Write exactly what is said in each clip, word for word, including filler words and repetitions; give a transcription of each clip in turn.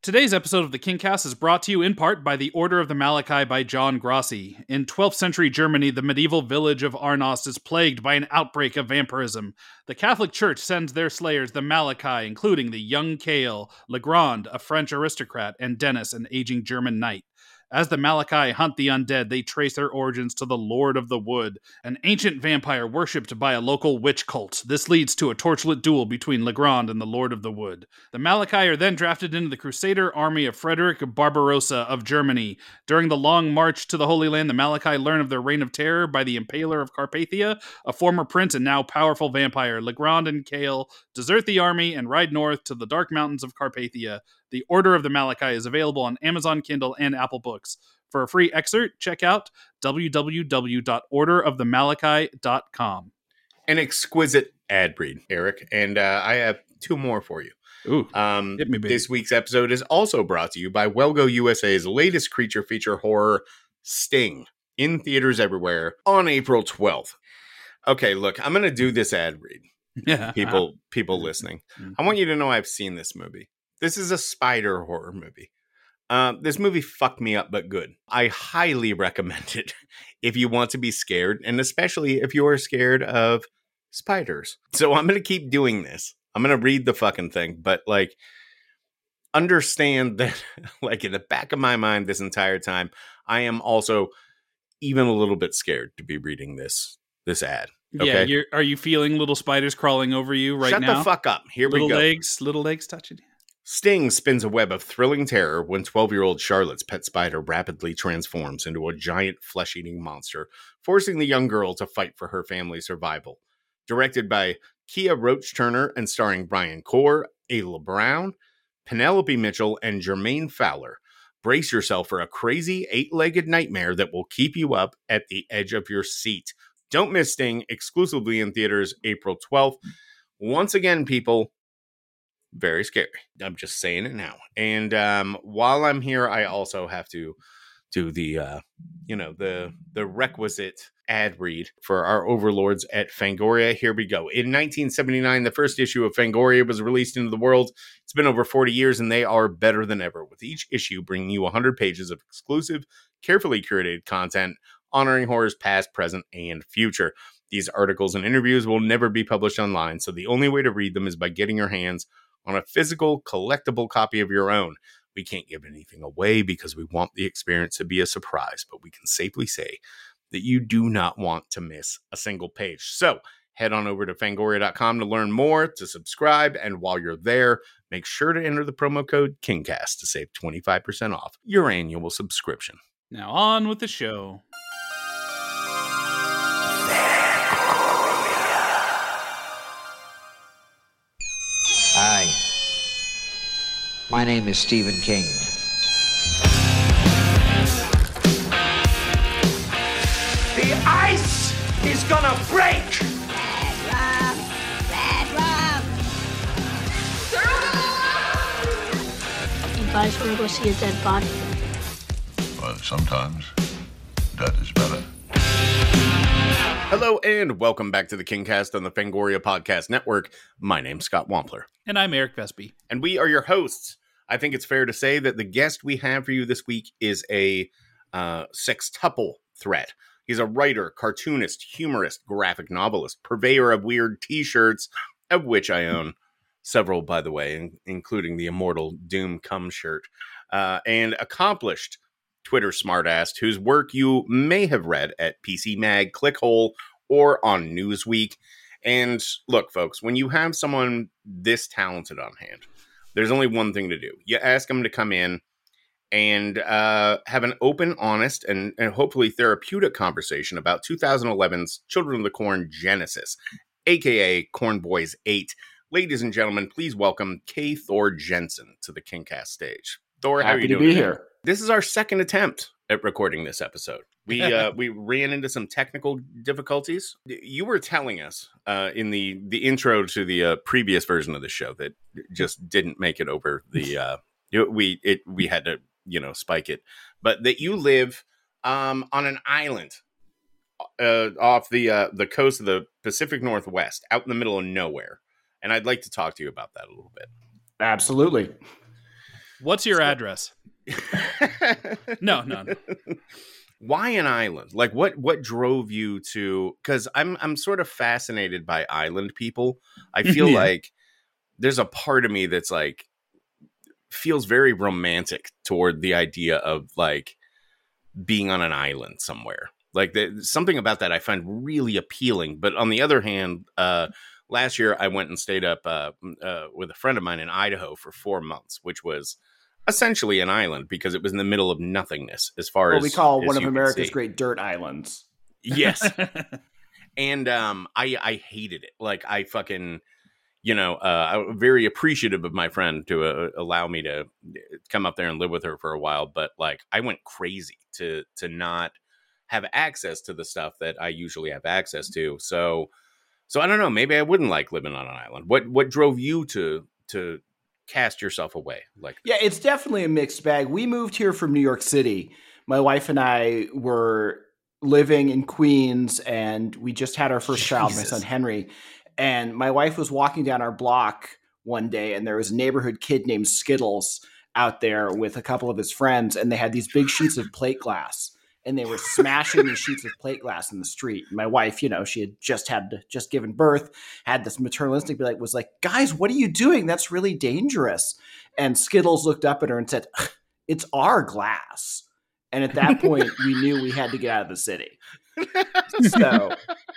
Today's episode of the Kingcast is brought to you in part by The Order of the Malachi by John Grossi. In twelfth century Germany, the medieval village of Arnost is plagued by an outbreak of vampirism. The Catholic Church sends their slayers, the Malachi, including the young Kale, Legrand, a French aristocrat, and Dennis, an aging German knight. As the Malachi hunt the undead, they trace their origins to the Lord of the Wood, an ancient vampire worshipped by a local witch cult. This leads to a torchlit duel between Legrand and the Lord of the Wood. The Malachi are then drafted into the Crusader army of Frederick Barbarossa of Germany. During the long march to the Holy Land, the Malachi learn of their reign of terror by the Impaler of Carpathia, a former prince and now powerful vampire. Legrand and Kale desert the army and ride north to the dark mountains of Carpathia. The Order of the Malachi is available on Amazon Kindle and Apple Books. For a free excerpt, check out w w w dot order of the malachi dot com. An exquisite ad read, Eric, and uh, I have two more for you. Ooh, um, hit me, baby. This week's episode is also brought to you by Wellgo U S A's latest creature feature horror, Sting, in theaters everywhere on April twelfth. Okay, look, I'm going to do this ad read. Yeah, people, people listening. I want you to know I've seen this movie. This is a spider horror movie. Uh, this movie fucked me up, but good. I highly recommend it if you want to be scared, and especially if you are scared of spiders. So I'm going to keep doing this. I'm going to read the fucking thing, but like, understand that, like, in the back of my mind this entire time, I am also even a little bit scared to be reading this this ad. Okay? Yeah, you're, are you feeling little spiders crawling over you right Shut now? Shut the fuck up. Here little we go. legs, little legs touching you. Sting spins a web of thrilling terror when twelve-year-old Charlotte's pet spider rapidly transforms into a giant flesh-eating monster, forcing the young girl to fight for her family's survival. Directed by Kia Roach-Turner and starring Brian Corr, Ayla Brown, Penelope Mitchell, and Jermaine Fowler. Brace yourself for a crazy eight-legged nightmare that will keep you up at the edge of your seat. Don't miss Sting, exclusively in theaters April twelfth. Once again, people, very scary. I'm just saying it now. And um, while I'm here, I also have to do the, uh, you know, the the requisite ad read for our overlords at Fangoria. Here we go. In nineteen seventy-nine, the first issue of Fangoria was released into the world. It's been over forty years, and they are better than ever, with each issue bringing you one hundred pages of exclusive, carefully curated content, honoring horror's past, present, and future. These articles and interviews will never be published online, so the only way to read them is by getting your hands on a physical, collectible copy of your own. We can't give anything away because we want the experience to be a surprise, but we can safely say that you do not want to miss a single page. So head on over to fangoria dot com to learn more, to subscribe, and while you're there, make sure to enter the promo code KINGCAST to save twenty-five percent off your annual subscription. Now on with the show. Hi. My name is Stephen King. The ice is gonna break! Red rum! Red rum! You guys want to go see a dead body? Well, sometimes that is better. Hello and welcome back to the KingCast on the Fangoria Podcast Network. My name's Scott Wampler. And I'm Eric Vespi. And we are your hosts. I think it's fair to say that the guest we have for you this week is a uh, sextuple threat. He's a writer, cartoonist, humorist, graphic novelist, purveyor of weird t-shirts, of which I own several, by the way, in- including the immortal Doom Cum shirt, uh, and accomplished Twitter smartass whose work you may have read at P C Mag, Clickhole, or on Newsweek. And look, folks, when you have someone this talented on hand, there's only one thing to do. You ask them to come in and uh, have an open, honest, and, and hopefully therapeutic conversation about twenty eleven's Children of the Corn Genesis, a k a. Corn Boys eight. Ladies and gentlemen, please welcome K. Thor Jensen to the KingCast stage. Thor, how Happy are you to doing? be here. This is our second attempt at recording this episode. We uh, we ran into some technical difficulties. You were telling us uh, in the, the intro to the uh, previous version of the show that just didn't make it over the. Uh, we it we had to you know spike it, but that you live um, on an island uh, off the uh, the coast of the Pacific Northwest, out in the middle of nowhere, and I'd like to talk to you about that a little bit. Absolutely. What's your address? no, no, no. Why an island? Like, what what drove you to? Because I'm I'm sort of fascinated by island people. I feel Yeah. like there's a part of me that's like feels very romantic toward the idea of like being on an island somewhere. Like, the, something about that I find really appealing. But on the other hand, uh, last year I went and stayed up uh, uh, with a friend of mine in Idaho for four months, which was essentially an island because it was in the middle of nothingness as far What as we call as one of you could America's see. great dirt islands. Yes. And um, I, I hated it. Like, I fucking, you know, uh, I'm very appreciative of my friend to uh, allow me to come up there and live with her for a while. But like, I went crazy to to not have access to the stuff that I usually have access to. So, so I don't know. Maybe I wouldn't like living on an island. What what drove you to to cast yourself away? Like, Yeah, it's definitely a mixed bag. We moved here from New York City. My wife and I were living in Queens, and we just had our first child, my Jesus. son Henry. And my wife was walking down our block one day, and there was a neighborhood kid named Skittles out there with a couple of his friends, and they had these big sheets of plate glass, and they were smashing these sheets of plate glass in the street. My wife, you know, she had just had just given birth, had this maternalistic be like, was like, guys, what are you doing? That's really dangerous. And Skittles looked up at her and said, it's our glass. And at that point, we knew we had to get out of the city. So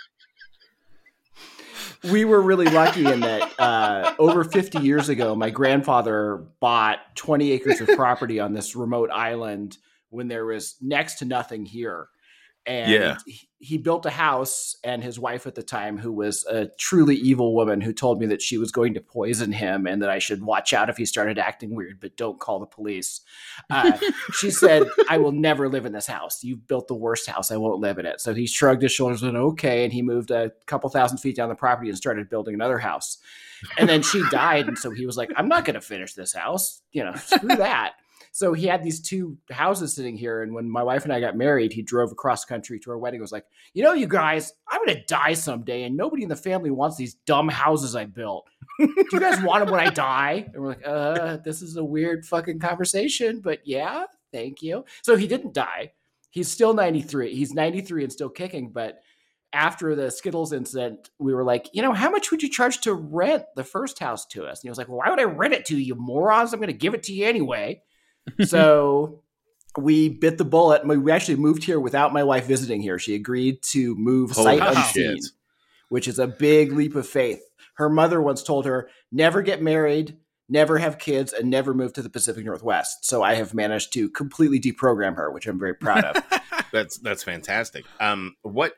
we were really lucky in that uh, over fifty years ago, my grandfather bought twenty acres of property on this remote island when there was next to nothing here. And Yeah. he, he built a house, and his wife at the time, who was a truly evil woman, who told me that she was going to poison him and that I should watch out if he started acting weird, but don't call the police. Uh, she said, I will never live in this house. You've built the worst house. I won't live in it. So he shrugged his shoulders and went, okay. And he moved a couple thousand feet down the property and started building another house. And then she died. And so he was like, I'm not going to finish this house. You know, screw that. So he had these two houses sitting here. And when my wife and I got married, he drove across country to our wedding. He was like, you know, you guys, I'm going to die someday, and nobody in the family wants these dumb houses I built. Do you guys want them when I die? And we're like, uh, this is a weird fucking conversation, but yeah, thank you. So he didn't die. He's still ninety-three. He's ninety-three and still kicking. But after the Skittles incident, we were like, you know, how much would you charge to rent the first house to us? And he was like, well, why would I rent it to you, morons? I'm going to give it to you anyway. So we bit the bullet. We actually moved here without my wife visiting here. She agreed to move Holy sight shit. unseen, which is a big leap of faith. Her mother once told her, never get married, never have kids, and never move to the Pacific Northwest. So I have managed to completely deprogram her, which I'm very proud of. that's that's fantastic. Um, what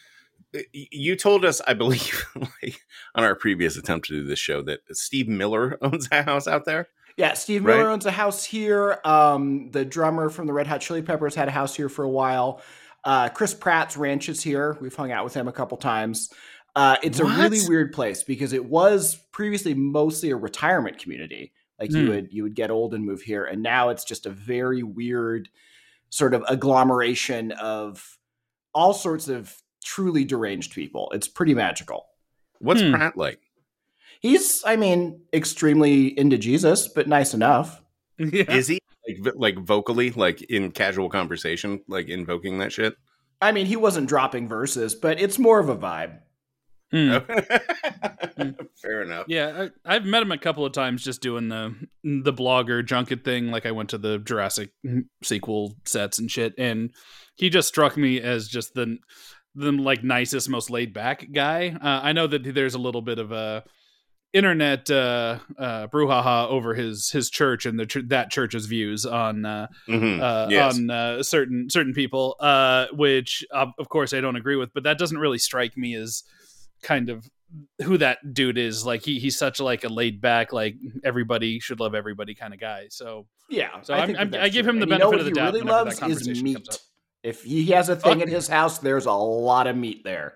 you told us, I believe, like, on our previous attempt to do this show, that Steve Miller owns a house out there. Yeah, Steve Miller Right. owns a house here. Um, the drummer from the Red Hot Chili Peppers had a house here for a while. Uh, Chris Pratt's ranch is here. We've hung out with him a couple times. Uh, it's What? a really weird place because it was previously mostly a retirement community. Like you Hmm. would you would get old and move here, and now it's just a very weird sort of agglomeration of all sorts of truly deranged people. It's pretty magical. What's Hmm. Pratt like? He's, I mean, extremely into Jesus, but nice enough. Yeah. Is he like v- like vocally, like in casual conversation, like invoking that shit? I mean, he wasn't dropping verses, but it's more of a vibe. Hmm. Fair enough. Yeah, I, I've met him a couple of times just doing the the blogger junket thing. Like I went to the Jurassic sequel sets and shit, and he just struck me as just the the like nicest, most laid back guy. Uh, I know that there's a little bit of a internet uh, uh, brouhaha over his his church and the ch- that church's views on uh, Mhm. uh, Yes. on uh, certain certain people, uh, which uh, of course I don't agree with. But that doesn't really strike me as kind of who that dude is. Like he he's such like a laid back, like everybody should love everybody kind of guy. So Yeah. So I'm- think I'm- that I that's give true. him the And you know benefit what of the he doubt really whenever that loves is conversation comes meat. up. If he has a thing Oh. at his house, there's a lot of meat there.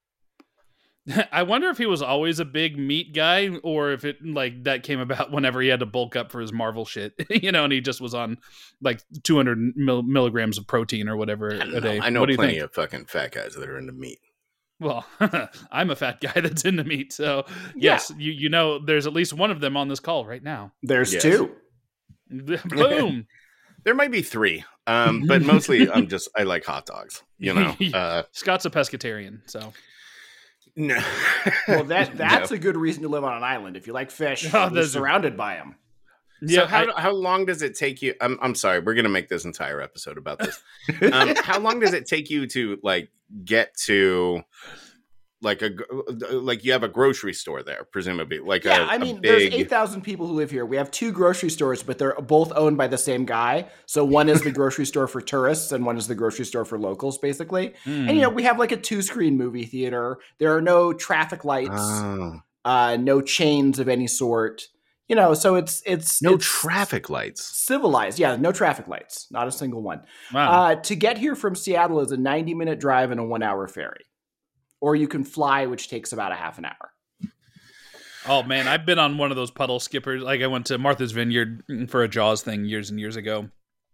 I wonder if he was always a big meat guy, or if it like that came about whenever he had to bulk up for his Marvel shit, you know, and he just was on like two hundred mil- milligrams of protein or whatever I, don't a day. know. I know What do you plenty think? of fucking fat guys that are into meat. Well, I'm a fat guy that's into meat, so yes, you you know, there's at least one of them on this call right now. There's Yes. two. Boom. There might be three, um, but mostly I'm just I like hot dogs. You know, uh, Scott's a pescatarian, so no. Well, that that's No. a good reason to live on an island. If you like fish, Oh, you're those are- surrounded by them. So yeah. how I- how long does it take you? I'm I'm sorry, we're gonna make this entire episode about this. Um, how long does it take you to like get to like a like you have a grocery store there, presumably? Like Yeah, a, I a mean, big... there's eight thousand people who live here. We have two grocery stores, but they're both owned by the same guy. So one is the grocery store for tourists and one is the grocery store for locals, basically. Hmm. And, you know, we have like a two-screen movie theater. There are no traffic lights, Oh. uh, no chains of any sort. You know, so it's it's No it's traffic lights. civilized. Yeah, no traffic lights, not a single one. wow. Uh, to get here from Seattle is a ninety-minute drive and a one-hour ferry. Or you can fly, which takes about a half an hour. Oh man, I've been on one of those puddle skippers. Like I went to Martha's Vineyard for a Jaws thing years and years ago,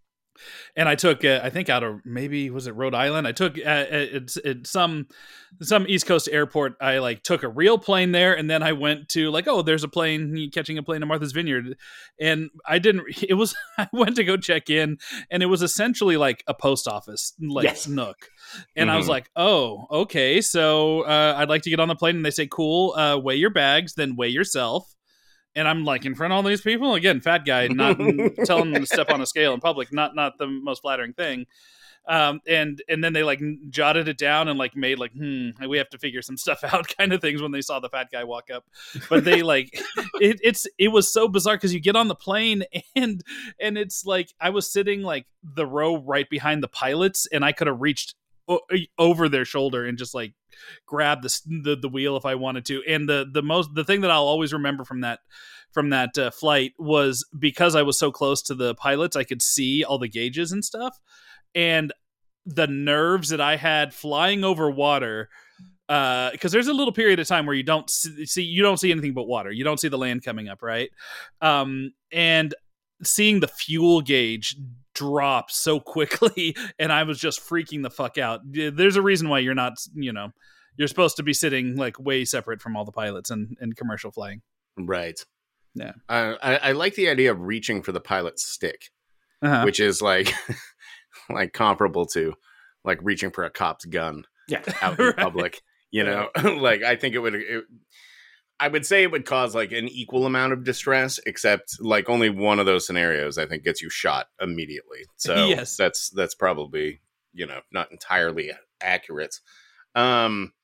and I took uh, I think out of maybe was it Rhode Island. I took uh, it's it's some some East Coast airport. I like took a real plane there, and then I went to like oh there's a plane catching a plane to Martha's Vineyard, and I didn't. It was I went to go check in, and it was essentially like a post office like Yes. nook. And I was Mhm. like, oh, okay. So uh, I'd like to get on the plane. And they say, cool, uh, weigh your bags, then weigh yourself. And I'm like, in front of all these people? Again, fat guy, not telling them to step on a scale in public. Not not the most flattering thing. Um, and and then they like jotted it down and like made like, hmm, we have to figure some stuff out kind of things when they saw the fat guy walk up. But they like, it, it's it was so bizarre because you get on the plane and and it's like I was sitting like the row right behind the pilots and I could have reached o- over their shoulder and just like grab the, the the wheel if I wanted to. And the the most the thing that I'll always remember from that from that uh, flight was because I was so close to the pilots, I could see all the gauges and stuff, and the nerves that I had flying over water. Because uh, there's a little period of time where you don't see, see you don't see anything but water. You don't see the land coming up, right? Um, and seeing the fuel gauge drop so quickly, and I was just freaking the fuck out. There's a reason why you're not, you know, you're supposed to be sitting like way separate from all the pilots and, and commercial flying. Right. Yeah. Uh, I, I like the idea of reaching for the pilot's stick, Uh-huh. which is like like comparable to like reaching for a cop's gun Yeah. out in Right. public. You know, like I think it would. It, I would say it would cause like an equal amount of distress, except like only one of those scenarios I think gets you shot immediately. So Yes. that's that's probably, you know, not entirely accurate. Um,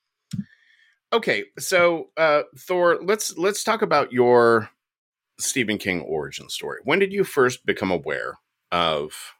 okay, so uh, Thor, let's let's talk about your Stephen King origin story. When did you first become aware of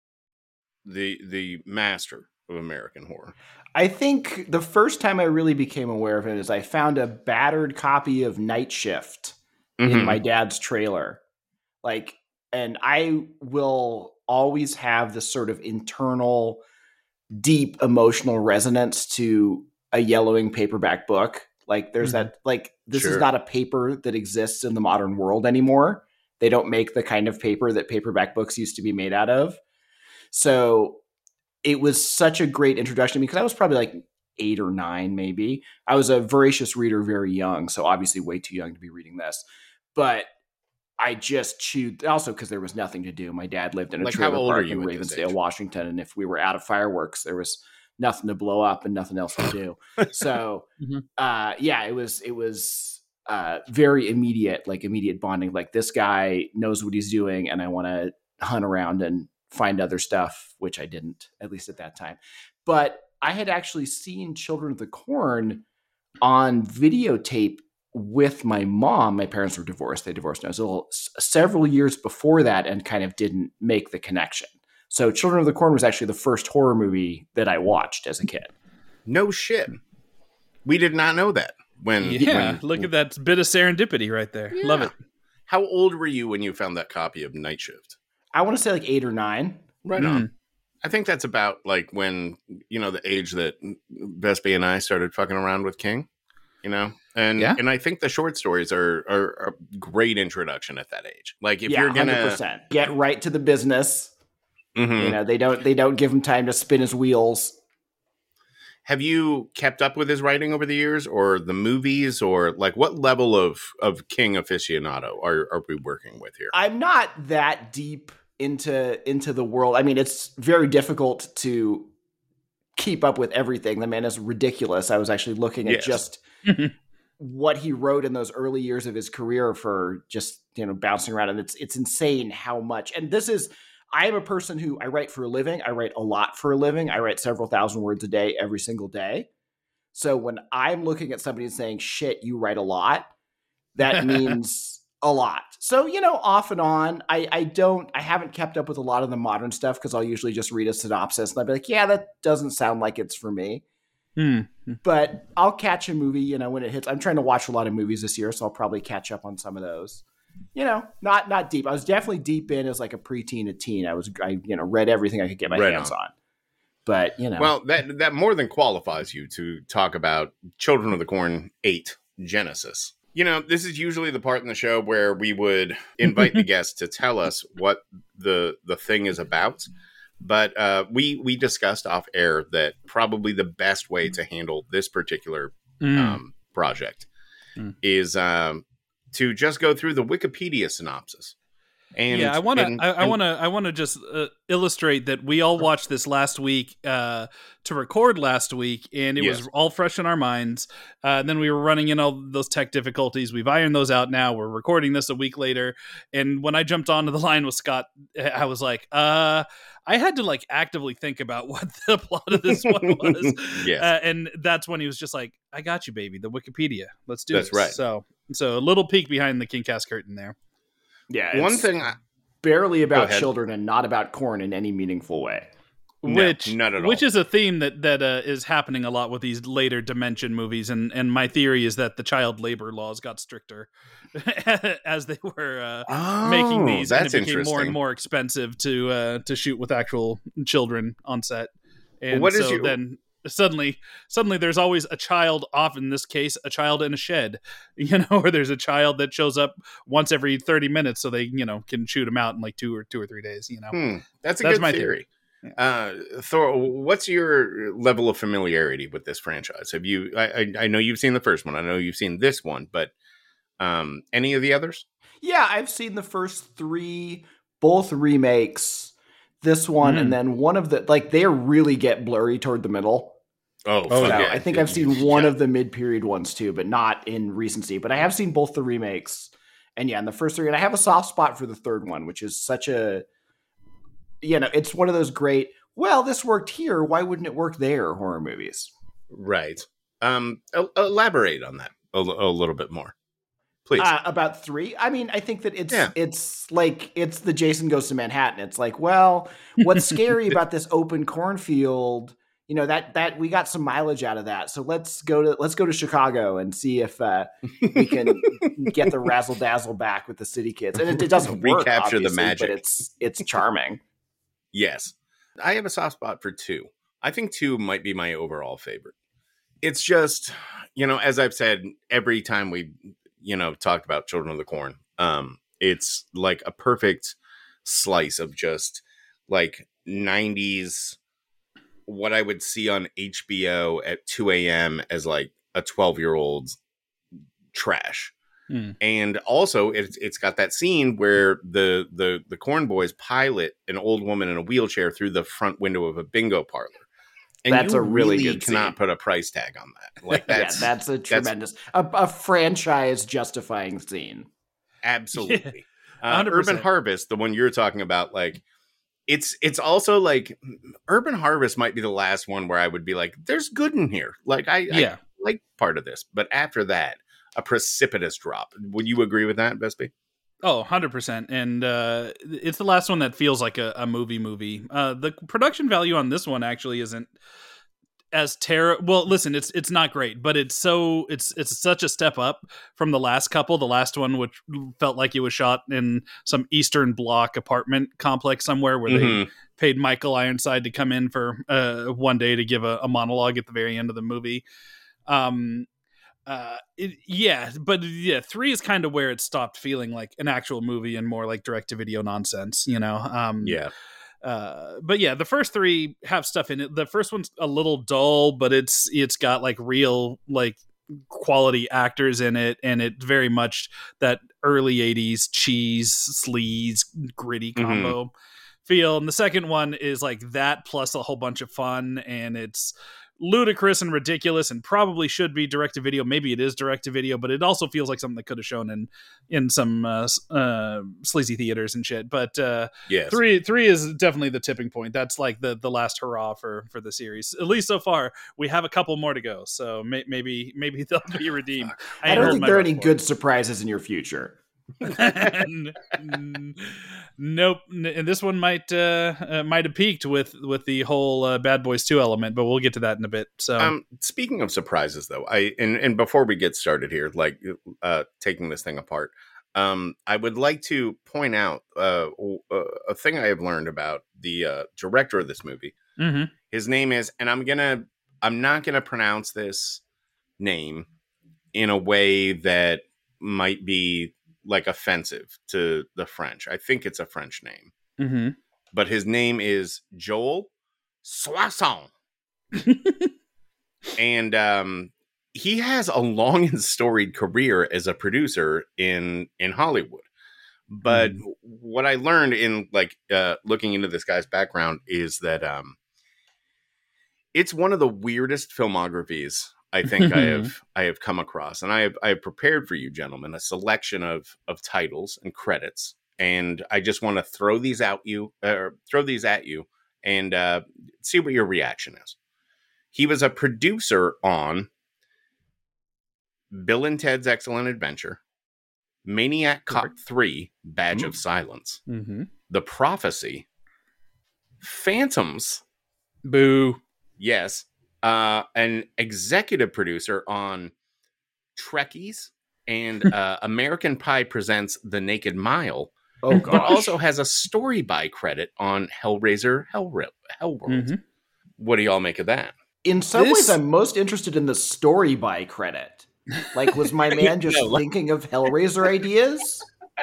the the master of American horror? I think the first time I really became aware of it is I found a battered copy of Night Shift in Mhm. my dad's trailer. Like, and I will always have this sort of internal, deep emotional resonance to a yellowing paperback book. Like, there's Mhm. that, like, this Sure. is not a paper that exists in the modern world anymore. They don't make the kind of paper that paperback books used to be made out of. So it was such a great introduction to me because I was probably like eight or nine, maybe. I was a voracious reader very young, so obviously way too young to be reading this. But I just chewed, also because there was nothing to do. My dad lived in a Like, how trailer old are park you in at this Ravensdale, age? Washington, and if we were out of fireworks, there was nothing to blow up and nothing else to do. So, Mhm. uh, yeah, it was it was uh, very immediate, like immediate bonding. Like, this guy knows what he's doing, and I want to hunt around and find other stuff, which I didn't, at least at that time. But I had actually seen Children of the Corn on videotape with my mom. My parents were divorced. They divorced when I was little, s- several years before that, and kind of didn't make the connection. So Children of the Corn was actually the first horror movie that I watched as a kid. No shit. We did not know that. When Yeah, when- look at that bit of serendipity right there. Love Yeah. it. How old were you when you found that copy of Night Shift? I want to say like eight or nine. Right Mm. on. I think that's about like when, you know, the age that Vespi and I started fucking around with King, you know? And Yeah. and I think the short stories are, are a great introduction at that age. Like if yeah, you're going one hundred to percent. Get right to the business. Mm-hmm. You know, they don't they don't give him time to spin his wheels. Have you kept up with his writing over the years, or the movies, or like what level of, of King aficionado are, are we working with here? I'm not that deep into into the world. I mean, it's very difficult to keep up with everything. The man is ridiculous. I was actually looking at Yes. just what he wrote in those early years of his career for just, you know, bouncing around. And it's it's insane how much. And this is, I am a person who I write for a living. I write a lot for a living. I write several thousand words a day, every single day. So when I'm looking at somebody and saying, shit, you write a lot, that means a lot. So, you know, off and on, I, I don't, I haven't kept up with a lot of the modern stuff because I'll usually just read a synopsis and I'll be like, yeah, that doesn't sound like it's for me. Hmm. But I'll catch a movie, you know, when it hits. I'm trying to watch a lot of movies this year, so I'll probably catch up on some of those. You know, not not deep. I was definitely deep in as like a preteen, a teen. I was, I you know, read everything I could get my Right hands on. on. But you know, Well, that that more than qualifies you to talk about Children of the Corn eight Genesis. You know, this is usually the part in the show where we would invite the guests to tell us what the the thing is about. But uh, we we discussed off air that probably the best way to handle this particular Mm. um, project Mm. is um, to just go through the Wikipedia synopsis. And yeah, I want to. and- I, I and- want to. I want to just uh, illustrate that we all watched this last week uh, to record last week, and it Yes. was all fresh in our minds. Uh, and then we were running in all those tech difficulties. We've ironed those out now. We're recording this a week later, and when I jumped onto the line with Scott, I was like, uh, I had to like actively think about what the plot of this one was. Yes. uh, and that's when he was just like, "I got you, baby. The Wikipedia. Let's do That's this." right. So, so a little peek behind the Kingcast curtain there. yeah, One it's thing I, barely Go about ahead. children and not about corn in any meaningful way. No, which not at which all. is a theme that that uh, is happening a lot with these later dimension movies, and and my theory is that the child labor laws got stricter as they were uh, making Oh, these, and that's it became more interesting. and more expensive to uh, to shoot with actual children on set. And What is so your- then suddenly suddenly there's always a child off, in this case a child in a shed, you know, or there's a child that shows up once every thirty minutes so they, you know, can shoot them out in like two or two or three days, you know. Hmm, that's a That's good my theory. Uh, Thor, what's your level of familiarity with this franchise? Have you? I, I, I know you've seen the first one. I know you've seen this one, but um, any of the others? Yeah, I've seen the first three, both remakes, this one, Mm. and then one of the, like, they really get blurry toward the middle. Oh, Oh, fuck So yeah. I think I've seen one of the mid-period ones too, but not in recency. But I have seen both the remakes. And yeah, in the first three, and I have a soft spot for the third one, which is such a, you know, it's one of those great, well, this worked here, why wouldn't it work there horror movies? Right. Um, el- elaborate on that a, l- a little bit more, please. Uh, about three. I mean, I think that it's Yeah. it's like it's the Jason Goes to Manhattan. It's like, well, what's scary about this open cornfield? You know, that that we got some mileage out of that. So let's go to let's go to Chicago and see if uh, we can get the razzle dazzle back with the city kids. And it, it doesn't work, Recapture the obviously, magic. but it's it's charming. Yes. I have a soft spot for two. I think two might be my overall favorite. It's just, you know, as I've said, every time we, you know, talked about Children of the Corn, um, it's like a perfect slice of just like nineties, what I would see on H B O at two a.m. as like a twelve-year-old trash. Hmm. And also, it's it's got that scene where the the the Corn Boys pilot an old woman in a wheelchair through the front window of a bingo parlor. And That's you a really good cannot scene. put a price tag on that. Like that's yeah, that's a tremendous a, a franchise justifying scene. absolutely Yeah, uh, one hundred Urban percent. Harvest, the one you're talking about. Like it's it's also like Urban Harvest might be the last one where I would be like, "There's good in here." Like I, Yeah. I like part of this, but after that, a precipitous drop. Would you agree with that, Vespi? Oh, one hundred percent. And uh, it's the last one that feels like a, a movie movie. Uh, the production value on this one actually isn't as terrible. Well, listen, it's it's not great, but it's so it's it's such a step up from the last couple. The last one, which felt like it was shot in some Eastern Bloc apartment complex somewhere where they Mhm. paid Michael Ironside to come in for uh, one day to give a, a monologue at the very end of the movie. Um, uh, it, yeah, but yeah, three is kind of where it stopped feeling like an actual movie and more like direct to video nonsense, you know? Um, Yeah. Uh, but yeah, the first three have stuff in it. The first one's a little dull, but it's it's got like real like quality actors in it, and it very much that early eighties cheese sleaze gritty combo mm-hmm. feel. And the second one is like that plus a whole bunch of fun, and it's ludicrous and ridiculous and probably should be direct to video. Maybe it is direct to video, but it also feels like something that could have shown in in some uh, uh sleazy theaters and shit. But uh yes. three three is definitely the tipping point. That's like the the last hurrah for for the series, at least so far. We have a couple more to go, so may, maybe maybe they'll be redeemed. I, I don't think there are any good surprises in your future. Nope, and this one might uh, uh might have peaked with with the whole uh, Bad Boys two element, but we'll get to that in a bit. So um speaking of surprises though, I and, and before we get started here, like uh taking this thing apart, um I would like to point out uh a thing I have learned about the uh director of this movie. Mm-hmm. His name is, and I'm gonna I'm not gonna pronounce this name in a way that might be like offensive to the French. I think it's a French name. Mm-hmm. But his name is Joel Soisson. And um, he has a long and storied career as a producer in, in Hollywood. But mm. what I learned in like uh, looking into this guy's background is that um, it's one of the weirdest filmographies I think I have I have come across, and I have I have prepared for you gentlemen a selection of of titles and credits, and I just want to throw these out you uh, throw these at you and uh, see what your reaction is. He was a producer on Bill and Ted's Excellent Adventure, Maniac Cop three, Badge mm. of Silence, mm-hmm. The Prophecy, Phantoms, boo, yes. Uh, an executive producer on Trekkies and uh, American Pie Presents The Naked Mile. Oh, but also has a story by credit on Hellraiser Hellworld. Mm-hmm. What do y'all make of that? In some This... ways, I'm most interested in the story by credit. Like, was my man just know, like... thinking of Hellraiser ideas?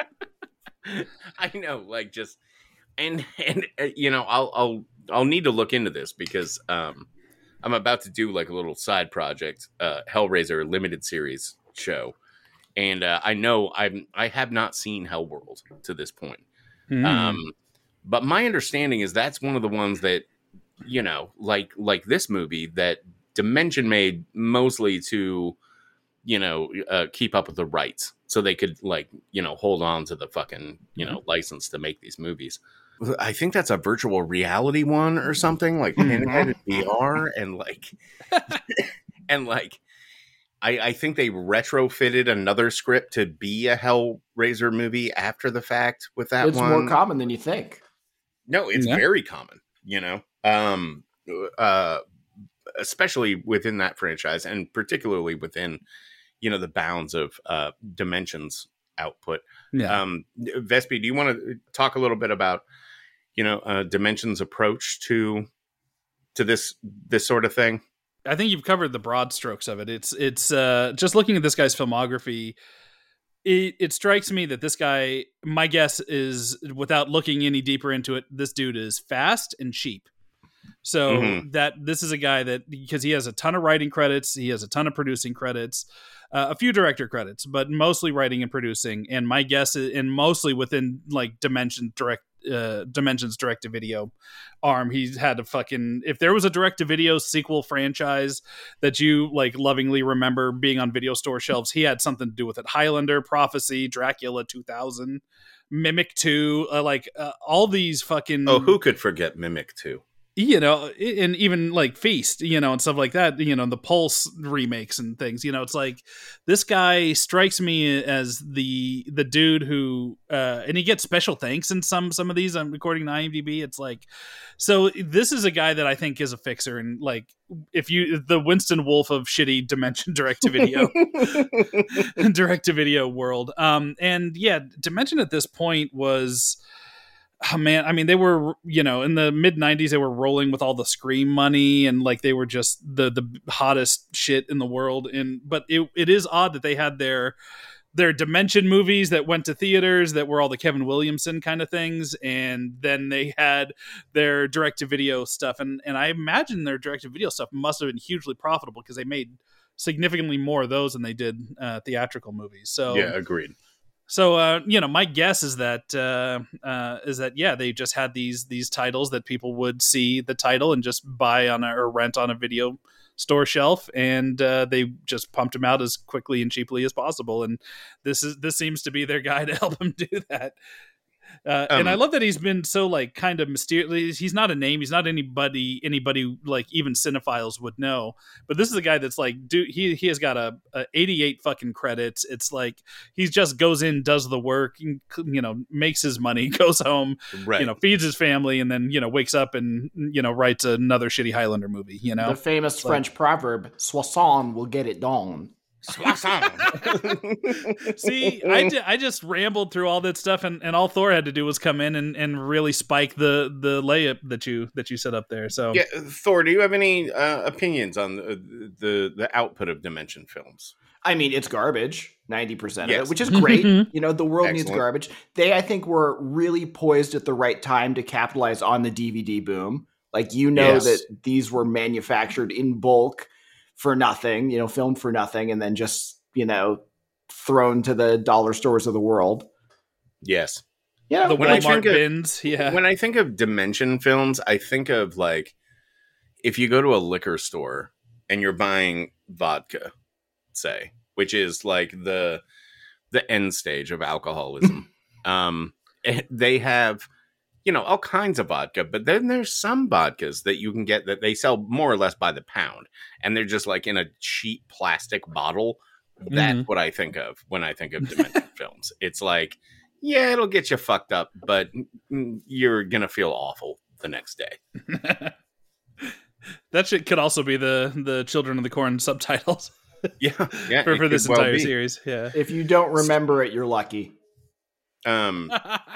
I know, like just and and uh, you know, I'll I'll I'll need to look into this because um. I'm about to do like a little side project, uh, Hellraiser limited series show, and uh, I know I'm I have not seen Hellworld to this point, mm. um, but my understanding is that's one of the ones that you know, like like this movie that Dimension made mostly to you know uh, keep up with the rights, so they could like you know hold on to the fucking you know license to make these movies. I think that's a virtual reality one or something like Pinhead V R and like, and like, I, I think they retrofitted another script to be a Hellraiser movie after the fact with that it's one. It's more common than you think. No, it's yeah. very common, you know, um, uh, especially within that franchise and particularly within, you know, the bounds of uh, Dimension's output. Yeah. Um, Vespi, do you want to talk a little bit about, you know, uh, Dimension's approach to to this this sort of thing? I think you've covered the broad strokes of it. It's it's uh, just looking at this guy's filmography. It, it strikes me that this guy, my guess is, without looking any deeper into it, this dude is fast and cheap. So mm-hmm. that this is a guy that, because he has a ton of writing credits, he has a ton of producing credits, uh, a few director credits, but mostly writing and producing. And my guess is, and mostly within like Dimension direct. Uh, Dimension's direct-to-video arm. He's had a fucking, if there was a direct-to-video sequel franchise that you like lovingly remember being on video store shelves, he had something to do with it. Highlander, Prophecy, Dracula two thousand, Mimic two, uh, like uh, all these fucking... Oh, who could forget Mimic two? You know, and even like Feast, you know, and stuff like that, you know, the Pulse remakes and things, you know, it's like this guy strikes me as the the dude who uh and he gets special thanks in some some of these. I'm recording on IMDb. It's like, so this is a guy that I think is a fixer, and like if you the Winston Wolfe of shitty Dimension direct to video direct to video world. Um and yeah, Dimension at this point was, oh man, I mean, they were, you know, in the mid nineties, they were rolling with all the Scream money, and like they were just the the hottest shit in the world. And but it it is odd that they had their their Dimension movies that went to theaters that were all the Kevin Williamson kind of things, and then they had their direct-to-video stuff, and and I imagine their direct-to-video stuff must have been hugely profitable because they made significantly more of those than they did uh, theatrical movies. So yeah, agreed. So, uh, you know, my guess is that uh, uh, is that yeah, they just had these these titles that people would see the title and just buy on a, or rent on a video store shelf, and uh, they just pumped them out as quickly and cheaply as possible. And this is this seems to be their guy to help them do that. Uh, Um, and I love that he's been so like kind of mysterious. He's not a name. He's not anybody. Anybody like even cinephiles would know. But this is a guy that's like, dude. He he has got a, a eighty-eight fucking credits. It's like he just goes in, does the work, you know, makes his money, goes home, Right. you know, feeds his family, and then you know wakes up and you know writes another shitty Highlander movie. You know, The famous French proverb, "Soissons will get it done." See, I, ju- I just rambled through all that stuff, and, and all Thor had to do was come in and, and really spike the the layup that you that you set up there. So Yeah, Thor, do you have any uh, opinions on the, the the output of Dimension films? I mean, it's garbage, ninety percent of Yes. it, which is great. You know, the world needs Excellent. garbage. They, I think, were really poised at the right time to capitalize on the D V D boom. Like, you know, Yes. that these were manufactured in bulk for nothing, you know, filmed for nothing, and then just, you know, thrown to the dollar stores of the world. Yes. Yeah. the when I Walmart think of- bins, yeah. When I think of Dimension films, I think of like if you go to a liquor store and you're buying vodka, say, which is like the the end stage of alcoholism. um, and they have, you know, all kinds of vodka, but then there's some vodkas that you can get that they sell more or less by the pound, and they're just like in a cheap plastic bottle. That's Mhm. what I think of when I think of Dimension films. It's like, yeah, it'll get you fucked up, but mm, you're gonna feel awful the next day. That shit could also be the the Children of the Corn subtitles Yeah, yeah. for, it for this could well entire be. series. Yeah. If you don't remember it, you're lucky. Um,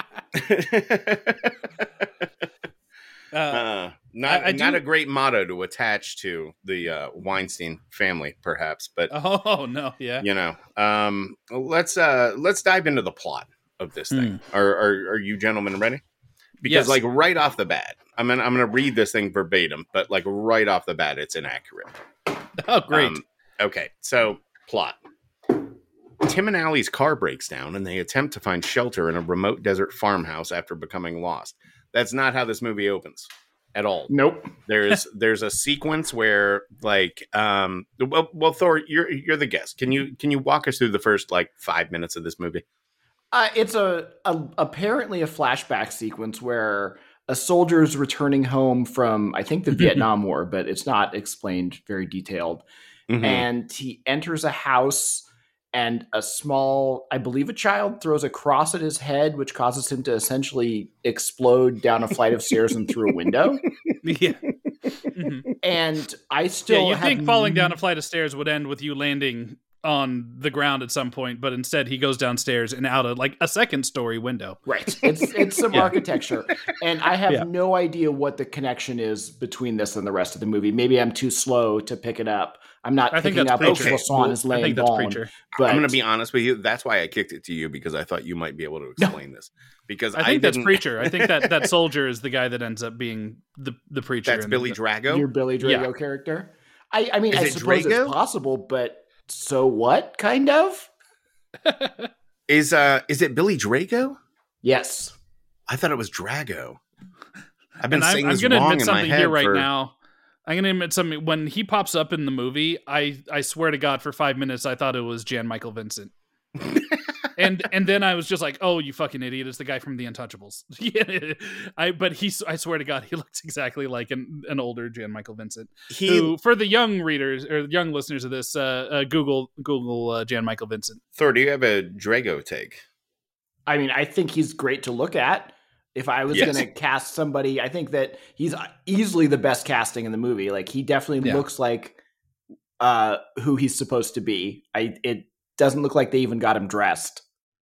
Uh, uh, not I- I not do- a great motto to attach to the uh, Weinstein family, perhaps, but oh no, yeah. you know, um, let's uh, let's dive into the plot of this thing. Are, are are you gentlemen ready? Because Yes. like right off the bat, I'm gonna I'm gonna read this thing verbatim, but like right off the bat, it's inaccurate. Oh great. Um, okay, so plot. Tim and Allie's car breaks down and they attempt to find shelter in a remote desert farmhouse after becoming lost. That's not how this movie opens at all. Nope. There's there's a sequence where like um well, well Thor, you're you're the guest. Can you can you walk us through the first like five minutes of this movie? Uh, it's a, a apparently a flashback sequence where a soldier is returning home from, I think, the Vietnam War, but it's not explained very detailed. Mhm. And he enters a house, and a small, I believe, a child throws a cross at his head, which causes him to essentially explode down a flight of stairs and through a window. Yeah. Mhm. And I still Yeah, you'd have think falling down a flight of stairs would end with you landing on the ground at some point, but instead he goes downstairs and out of like a second story window. Right. It's it's some Yeah. architecture. And I have Yeah. no idea what the connection is between this and the rest of the movie. Maybe I'm too slow to pick it up. I'm not I think picking that's up Preacher. Ocho Swan is I laying think that's down. Preacher. But I'm gonna be honest with you. That's why I kicked it to you, because I thought you might be able to explain this. Because I think that's didn't- Preacher. I think that that soldier is the guy that ends up being the the preacher. That's in Billy the, Drago. your Billy Drago Yeah. character. I, I mean, Is I it suppose Drago? it's possible, but so what, kind of? Is uh is it Billy Drago? Yes. I thought it was Drago. I've been And I'm, saying I'm this going to wrong admit in my something head here right for- now. I'm going to admit something. When he pops up in the movie, I, I swear to God, for five minutes, I thought it was Jan Michael Vincent. and and then I was just like, oh, you fucking idiot. It's the guy from The Untouchables. Yeah, I But he, I swear to God, he looks exactly like an, an older Jan Michael Vincent. He Who, for the young readers or young listeners of this, uh, uh, Google Google uh, Jan Michael Vincent. Thor, do you have a Drago take? I mean, I think he's great to look at. If I was Yes. going to cast somebody, I think that he's easily the best casting in the movie. Like, he definitely Yeah. looks like uh, who he's supposed to be. I It doesn't look like they even got him dressed.